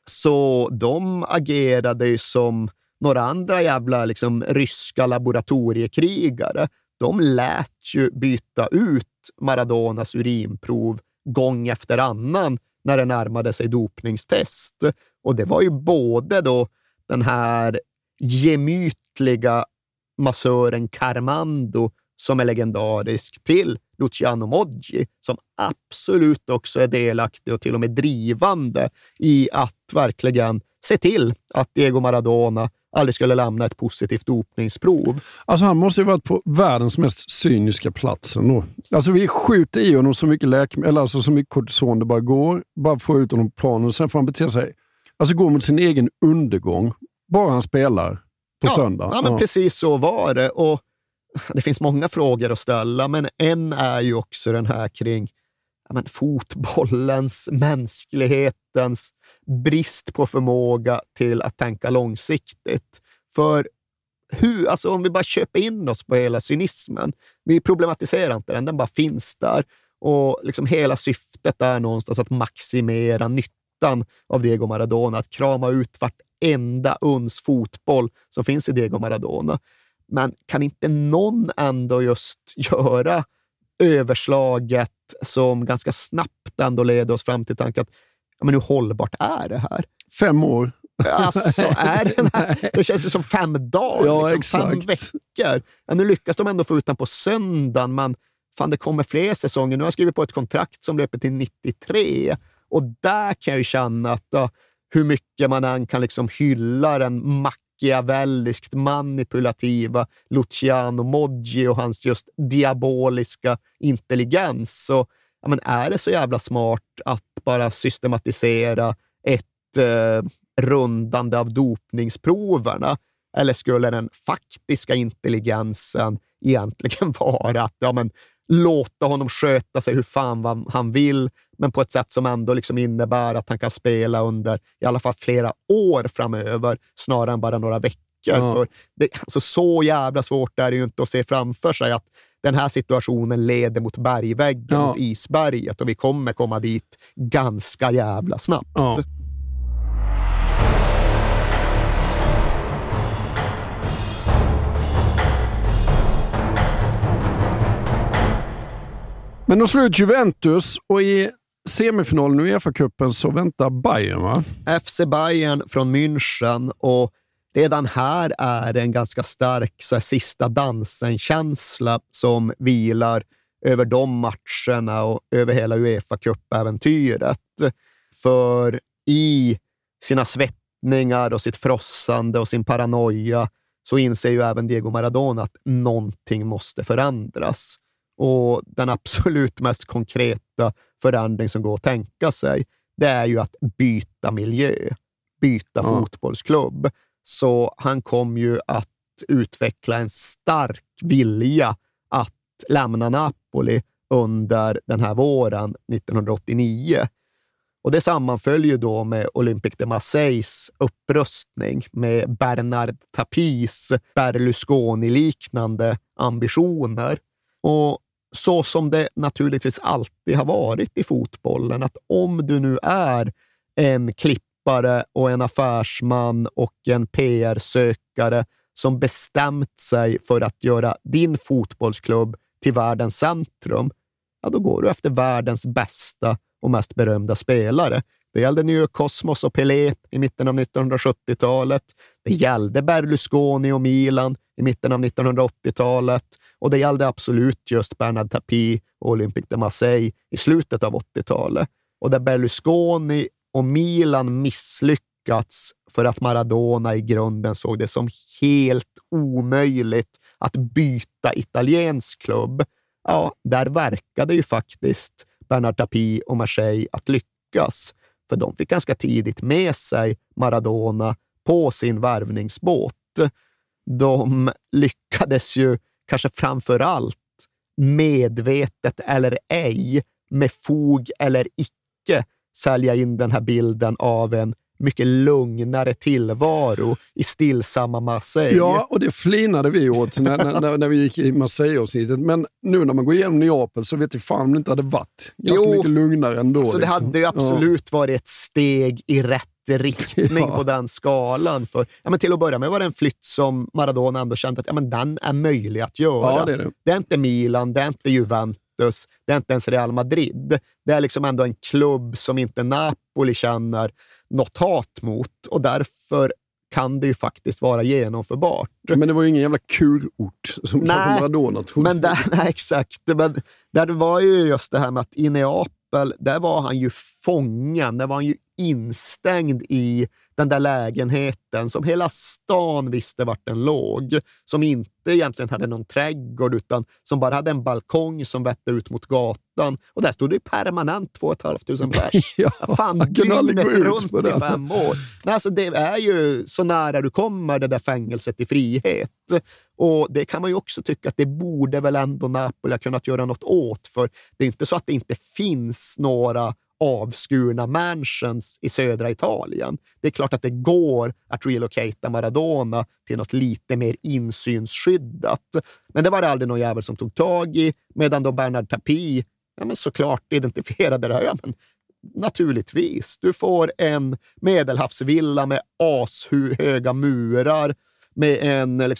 Så de agerade ju som några andra jävla ryska laboratoriekrigare. De lät ju byta ut Maradonas urinprov gång efter annan när det närmade sig dopningstest. Och det var ju både då den här gemytliga massören Carmando som är legendarisk till Luciano Moggi som absolut också är delaktig och till och med drivande i att verkligen se till att Diego Maradona aldrig skulle lämna ett positivt dopningsprov. Alltså han måste ju varit på världens mest cyniska platsen då. Alltså vi skjuter i honom så mycket läkemedel, alltså så mycket kortison det bara går. Bara få ut honom på planen och sen får han bete sig. Alltså gå mot sin egen undergång. Bara han spelar på söndag. Ja, men precis så var det. Och det finns många frågor att ställa, men en är ju också den här kring fotbollens, mänsklighetens brist på förmåga till att tänka långsiktigt. För om vi bara köper in oss på hela cynismen, vi problematiserar inte den bara finns där. Och hela syftet är någonstans att maximera nyttan av Diego Maradona, att krama ut vartenda uns fotboll som finns i Diego Maradona. Men kan inte någon ändå just göra överslaget som ganska snabbt ändå leder oss fram till tanken att hur hållbart är det här? 5 år. Alltså, det känns ju som 5 dagar, ja, exakt. 5 veckor. Ja, nu lyckas de ändå få ut den på söndagen, men fan, det kommer fler säsonger. Nu har jag skrivit på ett kontrakt som löper till 93 och där kan jag ju känna att hur mycket man än kan hylla den machiavelliskt manipulativa Luciano Moggi och hans just diaboliska intelligens, så är det så jävla smart att bara systematisera ett rundande av dopningsproverna, eller skulle den faktiska intelligensen egentligen vara att låta honom sköta sig hur fan han vill, men på ett sätt som ändå innebär att han kan spela under i alla fall flera år framöver snarare än bara några veckor. Ja. För det, så jävla svårt är det ju inte att se framför sig att den här situationen leder mot bergväggen, mot isberget, och vi kommer komma dit ganska jävla snabbt. Ja. Men de slår ut Juventus och i semifinalen i UEFA-cupen så väntar Bayern, va? FC Bayern från München, och redan här är det en ganska stark sista dansen-känsla som vilar över de matcherna och över hela UEFA-cup-äventyret. För i sina svettningar och sitt frossande och sin paranoia så inser ju även Diego Maradona att någonting måste förändras. Och den absolut mest konkreta förändring som går att tänka sig, det är ju att byta miljö, byta fotbollsklubb. Så han kom ju att utveckla en stark vilja att lämna Napoli under den här våren 1989. Och det sammanföljer då med Olympique de Marseilles upprustning med Bernard Tapis Berlusconi-liknande ambitioner. Och så som det naturligtvis alltid har varit i fotbollen, att om du nu är en klippare och en affärsman och en PR-sökare som bestämt sig för att göra din fotbollsklubb till världens centrum, ja, då går du efter världens bästa och mest berömda spelare. Det gällde nu Cosmos och Pelé i mitten av 1970-talet. Det gällde Berlusconi och Milan i mitten av 1980-talet. Och det gällde absolut just Bernard Tapie och Olympique de Marseille i slutet av 80-talet. Och där Berlusconi och Milan misslyckats för att Maradona i grunden såg det som helt omöjligt att byta italiensk klubb. Ja, där verkade ju faktiskt Bernard Tapie och Marseille att lyckas. För de fick ganska tidigt med sig Maradona på sin värvningsbåt. De lyckades ju kanske framför allt, medvetet eller ej, med fog eller icke, sälja in den här bilden av en mycket lugnare tillvaro i stillsamma Marseille. Ja, och det flinade vi åt när vi gick i Marseille-avsnittet. Men nu när man går igenom Neapel så vet jag fan om det inte hade varit ganska mycket lugnare ändå. Så det hade ju absolut varit ett steg i rätt riktning på den skalan. För, men till att börja med var det en flytt som Maradona ändå kände att den är möjlig att göra. Ja, det. Det är inte Milan, det är inte Juventus, det är inte ens Real Madrid. Det är liksom ändå en klubb som inte Napoli känner något hat mot, och därför kan det ju faktiskt vara genomförbart. Men det var ju ingen jävla kurort som Maradona trodde. Men nej, exakt. Men där det var ju just det här med att i Neapel, där var han ju fången, där var han ju instängd i den där lägenheten som hela stan visste vart den låg, som inte egentligen hade någon trädgård utan som bara hade en balkong som vette ut mot gatan, och där stod det permanent 2 500 pers. Fan, dygnet runt i 5 år. Nej, alltså det är ju så nära du kommer det där fängelset i frihet, och det kan man ju också tycka att det borde väl ändå Napoli ha kunnat göra något åt, för det är inte så att det inte finns några avskurna mansions i södra Italien. Det är klart att det går att relocata Maradona till något lite mer insynsskyddat. Men det var det aldrig någon jävel som tog tag i, medan då Bernard Tapie såklart identifierade det här. Men naturligtvis, du får en medelhavsvilla med ashöga murar, med en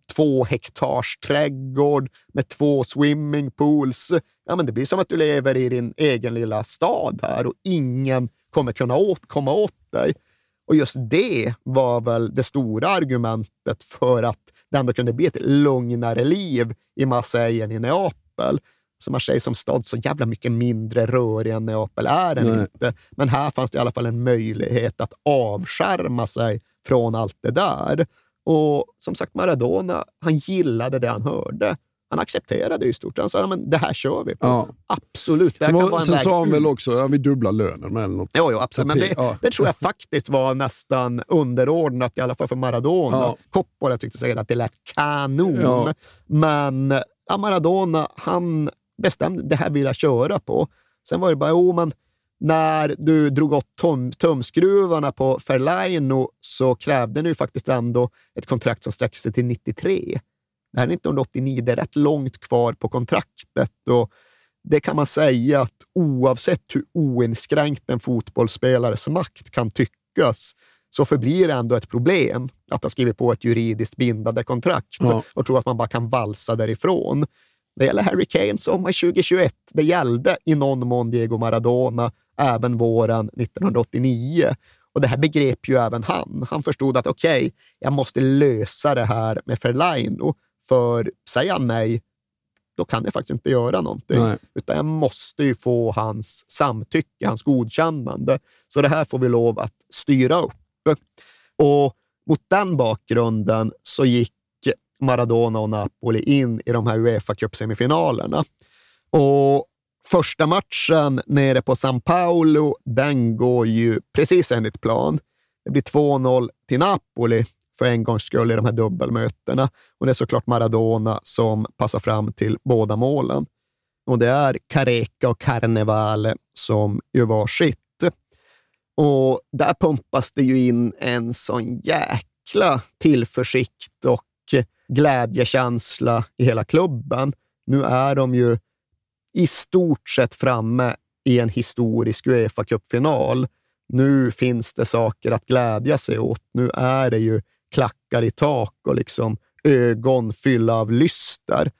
2 hektars trädgård, med 2 swimmingpools. Men det blir som att du lever i din egen lilla stad här, och ingen kommer kunna komma åt dig. Och just det var väl det stora argumentet för att det ändå kunde bli ett lugnare liv i Marseille än i Neapel. Så Marseille som stad så jävla mycket mindre rörig än Neapel är den inte. Men här fanns det i alla fall en möjlighet att avskärma sig från allt det där. Och som sagt, Maradona, han gillade det han hörde. Han accepterade i stort. Han sa, men det här kör vi på. Ja. Absolut. Det här kan vara en sen väg sa han väl ut. också, vi dubblar lönen med eller något. Jo, absolut. Men det tror jag faktiskt var nästan underordnat, i alla fall för Maradona. Ja. Coppola tyckte säkert att det lät kanon. Ja. Men Maradona, han bestämde, det här vill jag köra på. Sen var det bara, men när du drog åt tumskruvarna på Fellaino så krävde nu faktiskt ändå ett kontrakt som sträcker sig till 93. Det här är 1989, det är rätt långt kvar på kontraktet, och det kan man säga att oavsett hur oinskränkt en fotbollsspelares makt kan tyckas, så förblir det ändå ett problem att ha skrivit på ett juridiskt bindande kontrakt och tro att man bara kan valsa därifrån. Det gäller Harry Kane sommar 2021. Det gällde i någon mån Diego Maradona även våren 1989. Och det här begrep ju även han. Han förstod att okej, jag måste lösa det här med Fellaino. För säger han nej, då kan jag faktiskt inte göra någonting. Nej. Utan jag måste ju få hans samtycke, hans godkännande. Så det här får vi lov att styra upp. Och mot den bakgrunden så gick Maradona och Napoli in i de här UEFA Cup-semifinalerna. Och första matchen nere på São Paulo, den går ju precis enligt plan. Det blir 2-0 till Napoli för en gångs skull i de här dubbelmötena. Och det är såklart Maradona som passar fram till båda målen. Och det är Careca och Carnevale som gör varsitt. Och där pumpas det ju in en sån jäkla tillförsikt och glädjekänsla i hela klubben. Nu är de ju i stort sett framme i en historisk UEFA-cupfinal. Nu finns det saker att glädja sig åt. Nu är det ju klackar i tak och liksom ögon fyllda av lyster.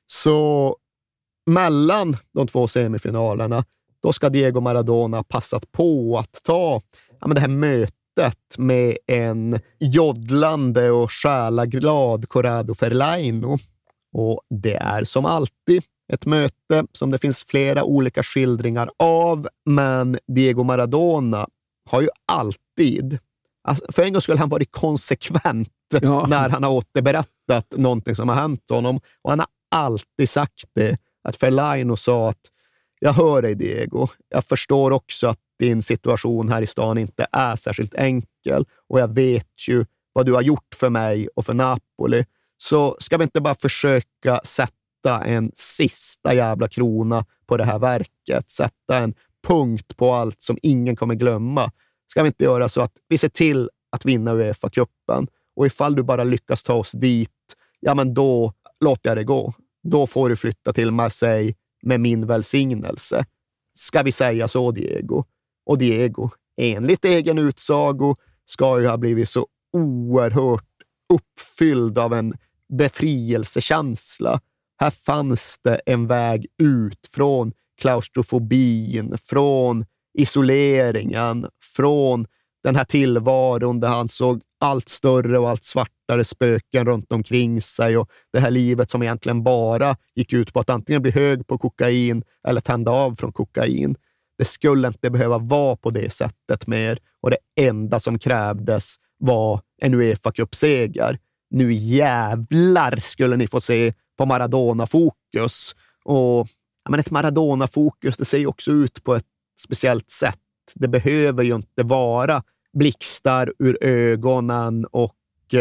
Så mellan de 2 semifinalerna, då ska Diego Maradona passat på att ta det här mötet med en joddlande och själaglad Corrado Fellaini. Och det är som alltid ett möte som det finns flera olika skildringar av, men Diego Maradona har ju alltid, för en gång skulle han varit konsekvent när han har återberättat någonting som har hänt honom, och han har alltid sagt det, att Fellaini sa att jag hör dig Diego, jag förstår också att din situation här i stan inte är särskilt enkel och jag vet ju vad du har gjort för mig och för Napoli, så ska vi inte bara försöka sätta en sista jävla krona på det här verket, sätta en punkt på allt som ingen kommer glömma. Ska vi inte göra så att vi ser till att vinna UEFA-cupen, och ifall du bara lyckas ta oss dit, ja men då låter jag det gå. Då får du flytta till Marseille med min välsignelse. Ska vi säga så, Diego? Och Diego, enligt egen utsago, ska ju ha blivit så oerhört uppfylld av en befrielsekänsla. Här fanns det en väg ut från klaustrofobin, från isoleringen, från den här tillvaron där han såg allt större och allt svartare spöken runt omkring sig, och det här livet som egentligen bara gick ut på att antingen bli hög på kokain eller tända av från kokain. Det skulle inte behöva vara på det sättet mer, och det enda som krävdes var en UEFA-cupseger. Nu jävlar skulle ni få se på Maradona-fokus. Och ett Maradona-fokus, det ser ju också ut på ett speciellt sätt. Det behöver ju inte vara blixtar ur ögonen och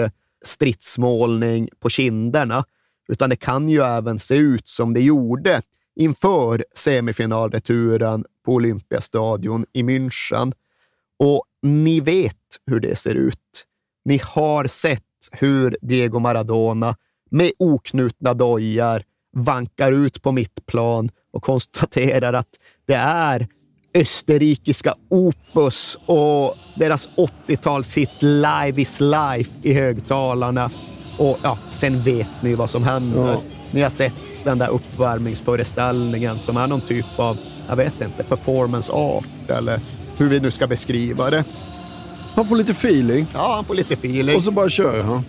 stridsmålning på kinderna, utan det kan ju även se ut som det gjorde inför semifinalreturen på Olympiastadion i München. Och ni vet hur det ser ut. Ni har sett hur Diego Maradona med oknutna dojor vankar ut på mittplan och konstaterar att det är österrikiska Opus och deras 80-talshit Live is Life i högtalarna. Och sen vet ni vad som händer. Ja. Ni har sett den där uppvärmningsföreställningen som är någon typ av, jag vet inte, performance art eller hur vi nu ska beskriva det. Han får lite feeling. Ja, han får lite feeling. Och så bara kör han.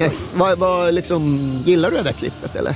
Vad liksom, gillar du det där klippet eller?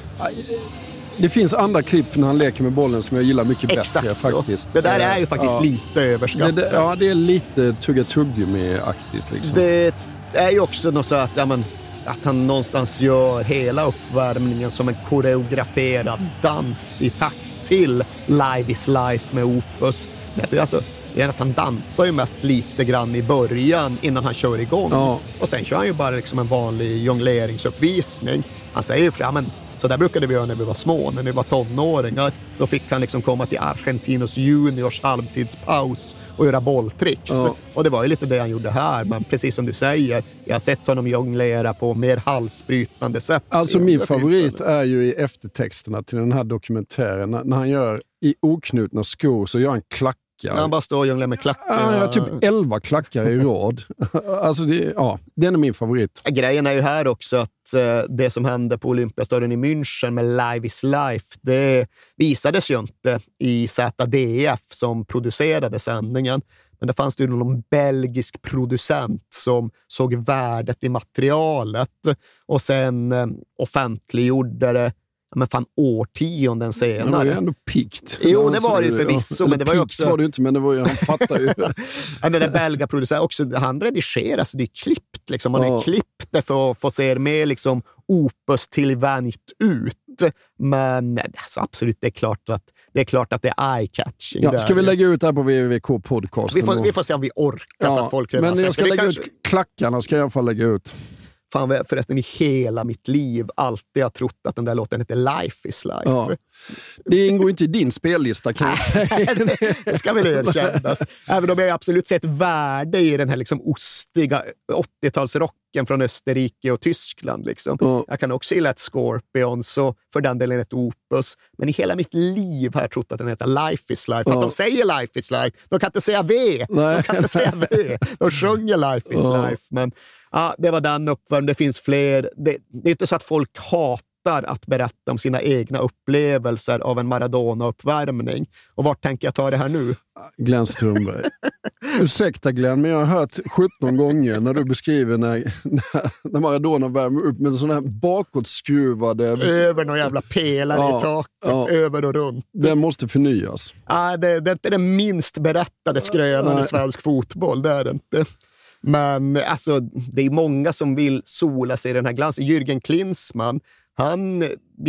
Det finns andra klipp när han leker med bollen som jag gillar mycket bättre faktiskt. Det där är ju faktiskt lite överskattat. Det är lite tugga-tuggummi-aktigt liksom. Det är ju också något så att, att han någonstans gör hela uppvärmningen som en koreograferad dans i takt till Live is Life med Opus. Alltså, det är att han dansar ju mest lite grann i början innan han kör igång. Ja. Och sen kör han ju bara liksom en vanlig jongleringsuppvisning. Han säger ju så där brukade vi göra när vi var små, när vi var tonåringar. Då fick han liksom komma till Argentinos juniors halvtidspaus och göra bolltricks. Ja. Och det var ju lite det han gjorde här. Men precis som du säger, jag har sett honom jonglera på mer halsbrytande sätt. Alltså min favorit är ju i eftertexterna till den här dokumentären. När han gör i oknutna skor så gör han klackar. Han bara står och jonglerar med klackar. Ja, jag har typ 11 klackar i rad. Alltså den är min favorit. Grejen är ju här också att det som hände på Olympiastadion i München med Live is Life, det visades ju inte i ZDF som producerade sändningen. Men det fanns ju någon belgisk producent som såg värdet i materialet och sen offentliggjorde det årtionden senare. Det var ju ändå pikt. Jo, det var det ju förvisso. Men det var ju också... var det inte, men det var ju, han fattar ju. Den där belga producenten också, han redigerar, så det är klippt liksom. Man har klippt det för att få se mer liksom opus tillvänjt ut. Men alltså, absolut, det är klart att det är eye-catching. Ja, ska vi lägga ut det här på WWK Podcast? Vi får se om vi orkar för att folk men jag ska lägga ut klackarna, ska jag i alla fall lägga ut. Fan, förresten i hela mitt liv alltid har trott att den där låten heter Life is Life. Ja. Det ingår inte i din spellista, kan jag säga. Det ska väl erkännas. Även om jag absolut sett värde i den här liksom ostiga 80-talsrocken rocken från Österrike och Tyskland. Liksom. Jag kan också gilla ett Scorpion, så för den delen ett Opus. Men i hela mitt liv har jag trott att den heter Life is Life. För att de säger Life is Life. De kan inte säga V. De kan inte säga V. De sjunger Life is Life. Men ja, det var den uppvärmningen. Det finns fler. Det är inte så att folk hatar att berätta om sina egna upplevelser av en Maradona-uppvärmning. Och vart tänker jag ta det här nu? Glenn Strömberg. Ursäkta Glenn, men jag har hört 17 gånger när du beskriver när Maradona värmer upp med sådana här bakåtskruvade... Över någon jävla pelare i taket, över och runt. Den måste förnyas. Det är inte den minst berättade skrönan i svensk fotboll, det är det inte. Men alltså, det är många som vill sola sig i den här glansen. Jürgen Klinsmann, han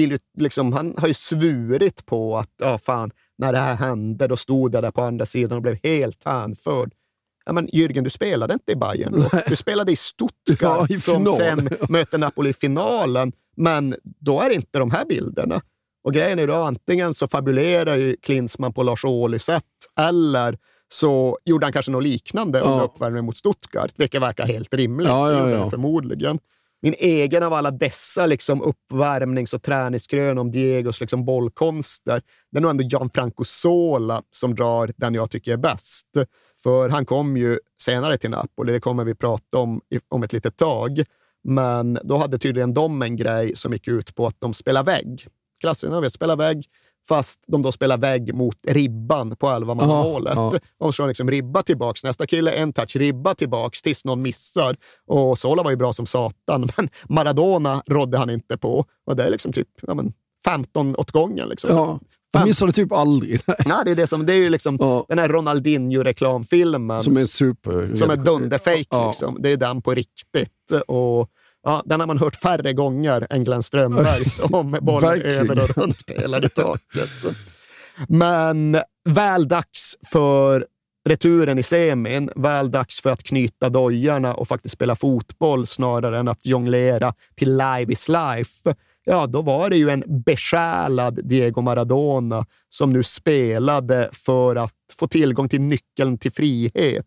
har ju svurit på att när det här hände, då stod jag där på andra sidan och blev helt hänförd. Ja, men Jürgen, du spelade inte i Bayern då. Du spelade i Stuttgart som sen möter Napoli i finalen. Men då är det inte de här bilderna. Och grejen är då, antingen så fabulerar ju Klinsmann på Lars Ohly sätt, eller så gjorde han kanske något liknande under uppvärmningen mot Stuttgart, vilket verkar helt rimligt. Förmodligen. Min egen av alla dessa liksom uppvärmnings- och träningsgrön om Diegos liksom bollkonster, det är nog ändå Gianfranco Zola som drar den jag tycker är bäst. För han kom ju senare till Napoli, det kommer vi prata om ett litet tag. Men då hade tydligen de en grej som gick ut på att de spelar vägg. Klasserna vill spela vägg, fast de då spelar vägg mot ribban på 11-mannamålet. De slår liksom ribba tillbaks. Nästa kille, en touch, ribba tillbaks tills någon missar. Och Sola var ju bra som satan, men Maradona rådde han inte på. Och det är liksom typ 15 åt gången. Liksom. Han missade typ aldrig. Nej, det är ju liksom den här Ronaldinho-reklamfilmen. Som är super. Som är dunderfake liksom. Det är den på riktigt. Och den har man hört färre gånger än Glenn Strömbergs om bollen över och runt pelade taket. Men väl dags för returen i semin, väl dags för att knyta dojorna och faktiskt spela fotboll snarare än att jonglera till Live is Life. Ja, då var det ju en besjälad Diego Maradona som nu spelade för att få tillgång till nyckeln till frihet.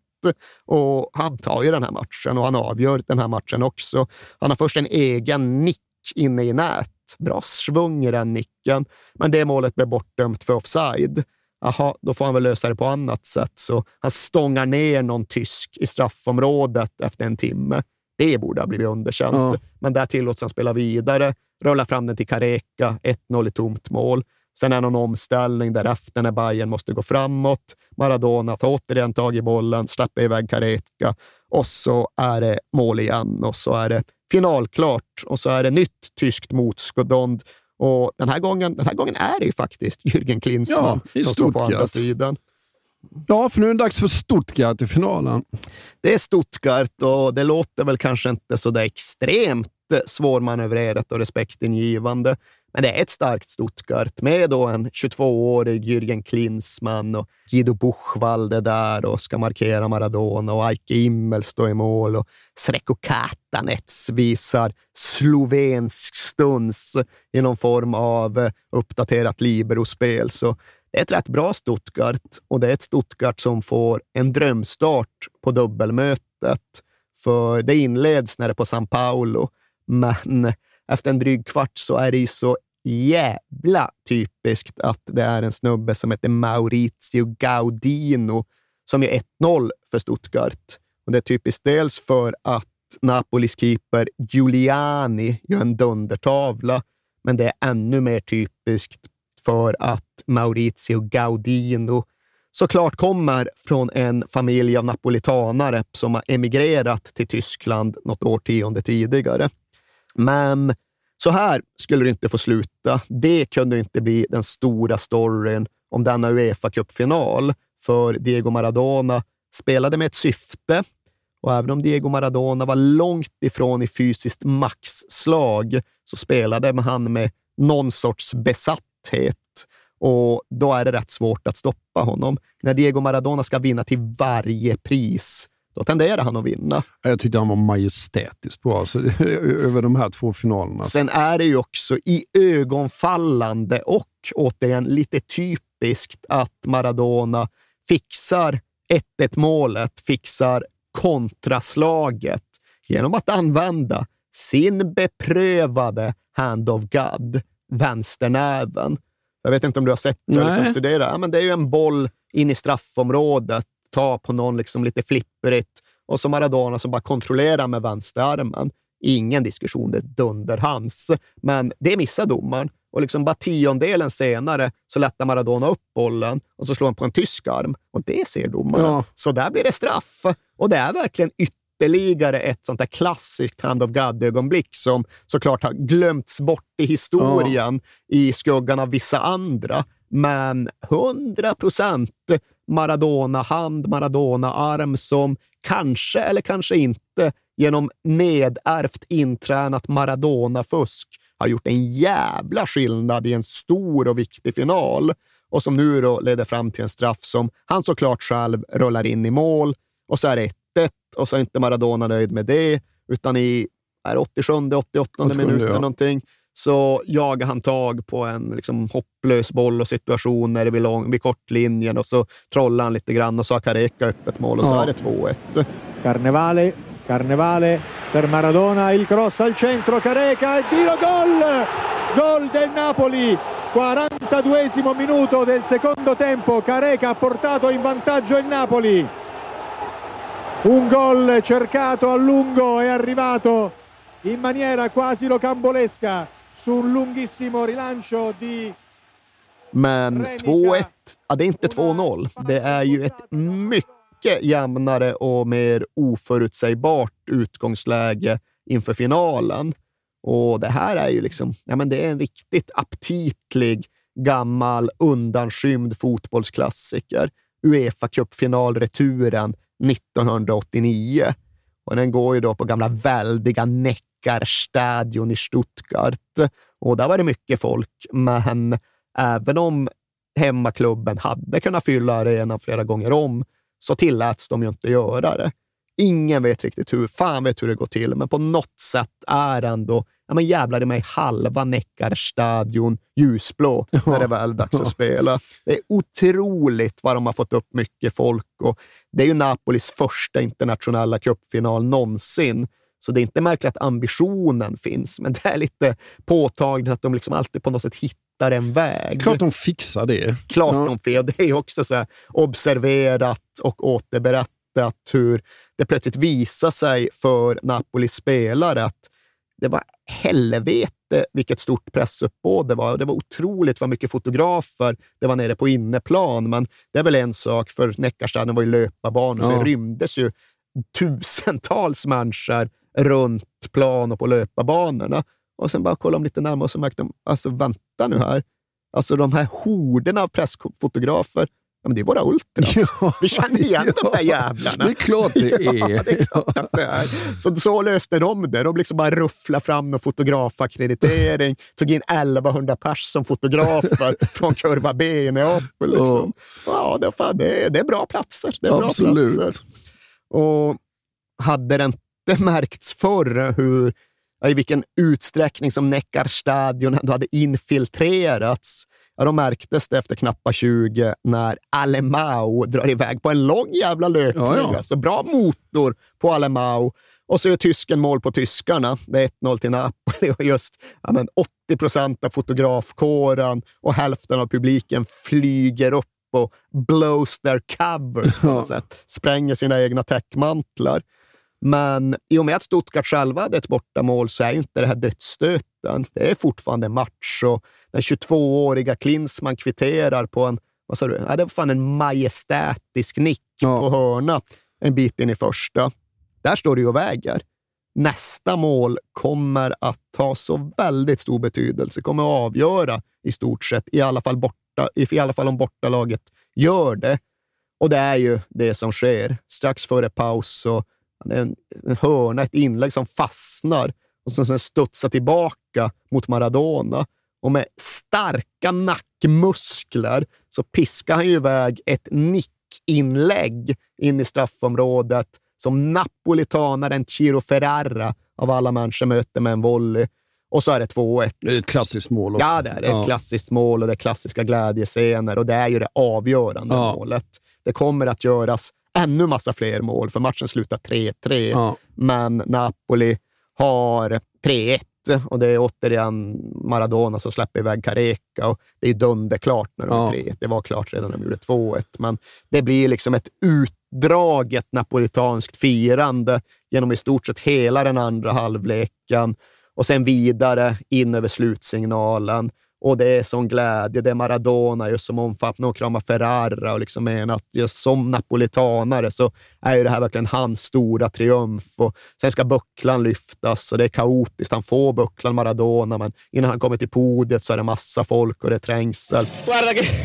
Och han tar ju den här matchen och han avgör den här matchen också. Han har först en egen nick inne i nät. Bra svung i den nicken. Men det målet blev bortdömt för offside. Aha, då får han väl lösa det på annat sätt. Så han stångar ner någon tysk i straffområdet efter en timme. Det borde ha blivit underkänt. Men där tillåts han spela vidare. Rullar fram den till Careca. 1-0 i tomt mål. Sen är någon omställning därefter när Bayern måste gå framåt. Maradona tar återigen tag i bollen, släpper iväg Careca och så är det mål igen och så är det finalklart och så är det nytt tyskt motstånd. Och den här gången är det ju faktiskt Jürgen Klinsmann som står på andra sidan. Ja, för nu är det dags för Stuttgart i finalen. Det är Stuttgart och det låter väl kanske inte så där extremt svårmanövrerat och respektingivande. Men det är ett starkt Stuttgart med då en 22-årig Jürgen Klinsmann och Guido Buchwald där och ska markera Maradona och Eike Immel står i mål och Sreko Katanets visar slovensk stuns i någon form av uppdaterat libero-spel. Så det är ett rätt bra Stuttgart och det är ett Stuttgart som får en drömstart på dubbelmötet. För det inleds när det är på São Paulo, men efter en dryg kvart så är det ju så jävla typiskt att det är en snubbe som heter Maurizio Gaudino som är 1-0 för Stuttgart. Och det är typiskt dels för att Napolis keeper Giuliani gör en dundertavla, men det är ännu mer typiskt för att Maurizio Gaudino såklart kommer från en familj av napolitanare som har emigrerat till Tyskland något årtionde tidigare. Men så här skulle det inte få sluta. Det kunde inte bli den stora storyn om denna UEFA-cupfinal. För Diego Maradona spelade med ett syfte. Och även om Diego Maradona var långt ifrån i fysiskt maxslag så spelade han med någon sorts besatthet. Och då är det rätt svårt att stoppa honom. När Diego Maradona ska vinna till varje pris, då tenderar han att vinna. Jag tyckte han var majestätiskt bra alltså, över de här två finalerna. Sen är det ju också i ögonfallande och återigen lite typiskt att Maradona fixar 1-1 målet, fixar kontraslaget genom att använda sin beprövade hand of God, vänsternäven. Jag vet inte om du har sett det liksom studera. Ja, men det är ju en boll in i straffområdet, ta på någon liksom lite flipperigt och så Maradona som bara kontrollerar med vänsterarmen. Ingen diskussion, det är dunder hans. Men det missar domaren. Och liksom bara 10-delen senare så lättar Maradona upp bollen och så slår han på en tysk arm. Och det ser domaren. Ja. Så där blir det straff. Och det är verkligen ytterligare ett sånt där klassiskt hand of God-ögonblick som såklart har glömts bort i historien i skuggan av vissa andra. Men 100% Maradona-hand, Maradona-arm som kanske eller kanske inte genom nedärvt intränat Maradona-fusk har gjort en jävla skillnad i en stor och viktig final och som nu då leder fram till en straff som han såklart själv rullar in i mål och så är det 1-1 och så är inte Maradona nöjd med det utan i 87-88 minuten någonting så jagar han tag på en liksom hopplös boll och situationer vid kortlinjen och så trollar han lite grann och så har Careca öppet mål och så är det 2-1. Carnevale per Maradona, il cross al centro, Careca, il tiro, gol del Napoli, 42esimo minuto del secondo tempo, Careca ha portato in vantaggio il Napoli, un gol cercato a lungo è arrivato in maniera quasi rocambolesca su un lunghissimo rilancio di men 2-1, det är inte 2-0, det är ju ett mycket jämnare och mer oförutsägbart utgångsläge inför finalen. Och det här är ju liksom, det är en riktigt aptitlig, gammal, undanskymd fotbollsklassiker. UEFA-cupfinalreturen 1989. Och den går ju då på gamla väldiga Neckarstadion i Stuttgart. Och där var det mycket folk, men även om hemmaklubben hade kunnat fylla arenan flera gånger om så tilläts de ju inte göra det. Ingen vet riktigt hur det går till, men på något sätt är ändå, jävlar i mig halva Neckarstadion ljusblå när det är väl dags att spela. Det är otroligt vad de har fått upp mycket folk och det är ju Napolis första internationella cupfinal någonsin. Så det är inte märkligt att ambitionen finns, men det är lite påtagligt att de liksom alltid på något sätt hittar en väg. Klart de fixar det. Klart de får. Det är också så här observerat och återberättat hur det plötsligt visar sig för Napolis spelare att det var helvete vilket stort pressuppbåd det var. Och det var otroligt vad mycket fotografer det var nere på inneplan. Men det är väl en sak, för Neckarstadion var ju löparbanor så det rymdes ju tusentals människor runt plan och på löparbanorna. Och sen bara kolla lite närmare och så märkte de, alltså vänta nu här. Alltså de här horderna av pressfotografer, men det är våra ultras. Ja, vi känner igen de där jävlarna. Det är klart det är. Ja, det är klart att det är. Så löste de det. De liksom bara ruffla fram med fotografakkreditering. Tog in 1100 pers som fotografer från kurva B i Neapel. Liksom. Ja, det är bra platser. Det är absolut. Bra platser. Och hade det inte märkts förr i vilken utsträckning som Neckarstadion ändå hade infiltrerats. Ja, de märktes det efter knappa 20 när Alemão drar iväg på en lång jävla löpning. Ja. Alltså bra motor på Alemão. Och så är tysken mål på tyskarna. Det är 1-0 till Napoli och just 80% av fotografkåren och hälften av publiken flyger upp och blows their covers på något sätt. Spränger sina egna täckmantlar. Men i och med att Stuttgart själva hade ett bortamål så är ju inte det här dödsstöten. Det är fortfarande match och den 22-åriga Klinsmann kvitterar på en, vad sa du? Ja, det var fan en majestätisk nick på hörna en bit in i första. Där står det ju och väger. Nästa mål kommer att ta så väldigt stor betydelse. Kommer att avgöra i stort sett, i alla fall om bortalaget gör det. Och det är ju det som sker. Strax före paus så en hörna, ett inlägg som fastnar och sen studsar tillbaka mot Maradona. Och med starka nackmuskler så piskar han ju iväg ett nickinlägg in i straffområdet som napolitanaren Ciro Ferrara av alla människor möter med en volley. Och så är det 2-1. Det är ett klassiskt mål också. Ja, det är ett klassiskt mål och det är klassiska glädjescener och det är ju det avgörande målet. Det kommer att göras ännu massa fler mål, för matchen slutar 3-3. Men Napoli har 3-1 och det är återigen Maradona som släpper iväg Careca, och det är dunderklart när de är 3-1. Det var klart redan när de gjorde 2-1, men det blir liksom ett utdraget napolitanskt firande genom i stort sett hela den andra halvleken och sen vidare in över slutsignalen. Och det är sån glädje, det är Maradona just som omfattande och kramar Ferrara och liksom menar att just som napolitanare så är ju det här verkligen hans stora triumf. Och sen ska bucklan lyftas och det är kaotiskt. Han får bucklan Maradona, men innan han kommer till podiet så är det massa folk och det är trängsel. Guarda che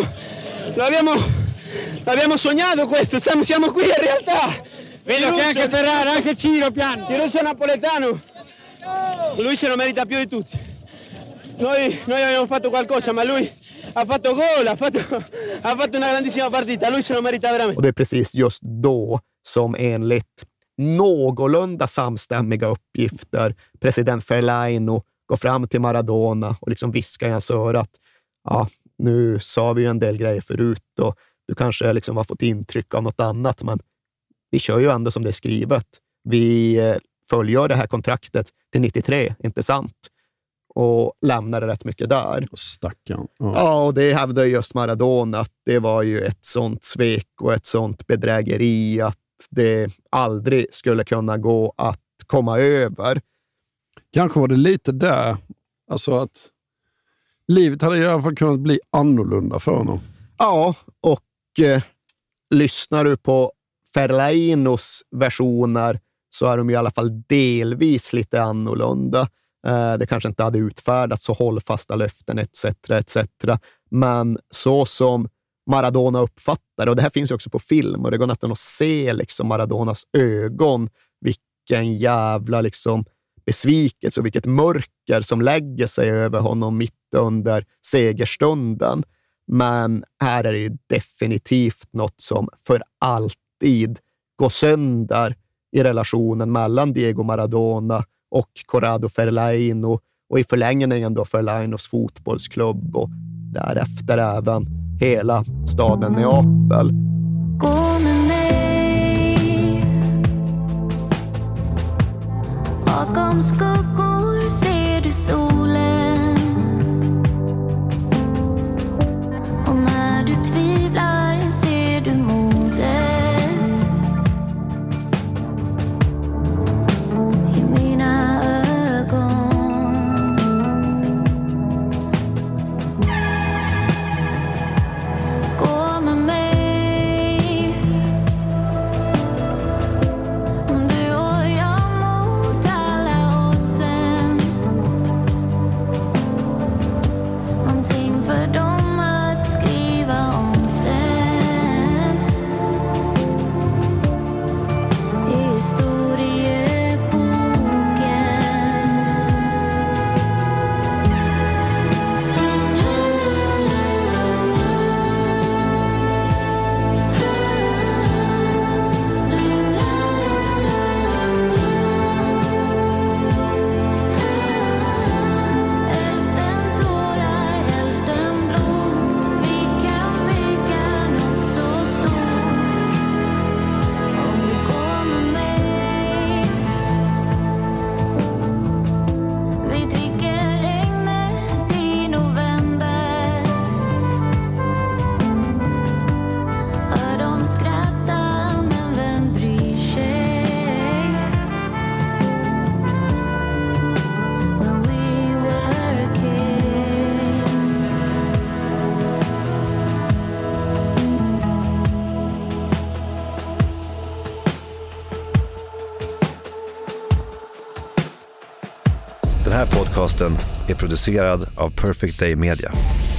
l'abbiamo sognato questo, siamo qui in realtà. Vedo che anche Ferrara, anche Ciro piano. Ciruccio napoletano. Lui se lo merita più di tutti. Noi abbiamo fatto qualcosa, ma lui ha fatto gol, ha fatto una grandissima partita. Lui se lo merita veramente. Och det är precis just då som enligt någorlunda samstämmiga uppgifter president Fellaini går fram till Maradona och liksom viskar i hans öra att nu sa vi ju en del grejer förut och du kanske liksom har fått intryck av något annat, men vi kör ju ändå som det är skrivet. Vi följer det här kontraktet till 93, inte sant? Och lämnade rätt mycket där. Stackarn. Ja, och det hävdar just Maradona att det var ju ett sånt svek och ett sånt bedrägeri att det aldrig skulle kunna gå att komma över. Kanske var det lite där, alltså att livet hade i alla fall kunnat bli annorlunda för honom. Ja, och lyssnar du på Ferlainos versioner så är de i alla fall delvis lite annorlunda. Det kanske inte hade utfärdats så hållfasta löften etc. Men så som Maradona uppfattar, och det här finns ju också på film och det går nästan att se liksom Maradonas ögon, vilken jävla liksom besvikelse och vilket mörker som lägger sig över honom mitt under segerstunden. Men här är det ju definitivt något som för alltid går sönder i relationen mellan Diego Maradona och Corrado Ferlaino och i förlängningen då Ferlainos fotbollsklubb och därefter även hela staden Neapel. Gå med mig. Bakom skuggor ser du solen. Och när du tvivlar ser du modet. I mina ögon. Gå med mig. Du och jag mot alla oddsen. Någonting för dem att skriva om sen. I historieboken. Hälften tårar, hälften blod. Vi kan bygga något så stort. Om du går med mig. Vi dricker regnet i november. Hör dem skratta, men vem bryr sig? When we were kings. Den här podcasten är producerad av Perfect Day Media.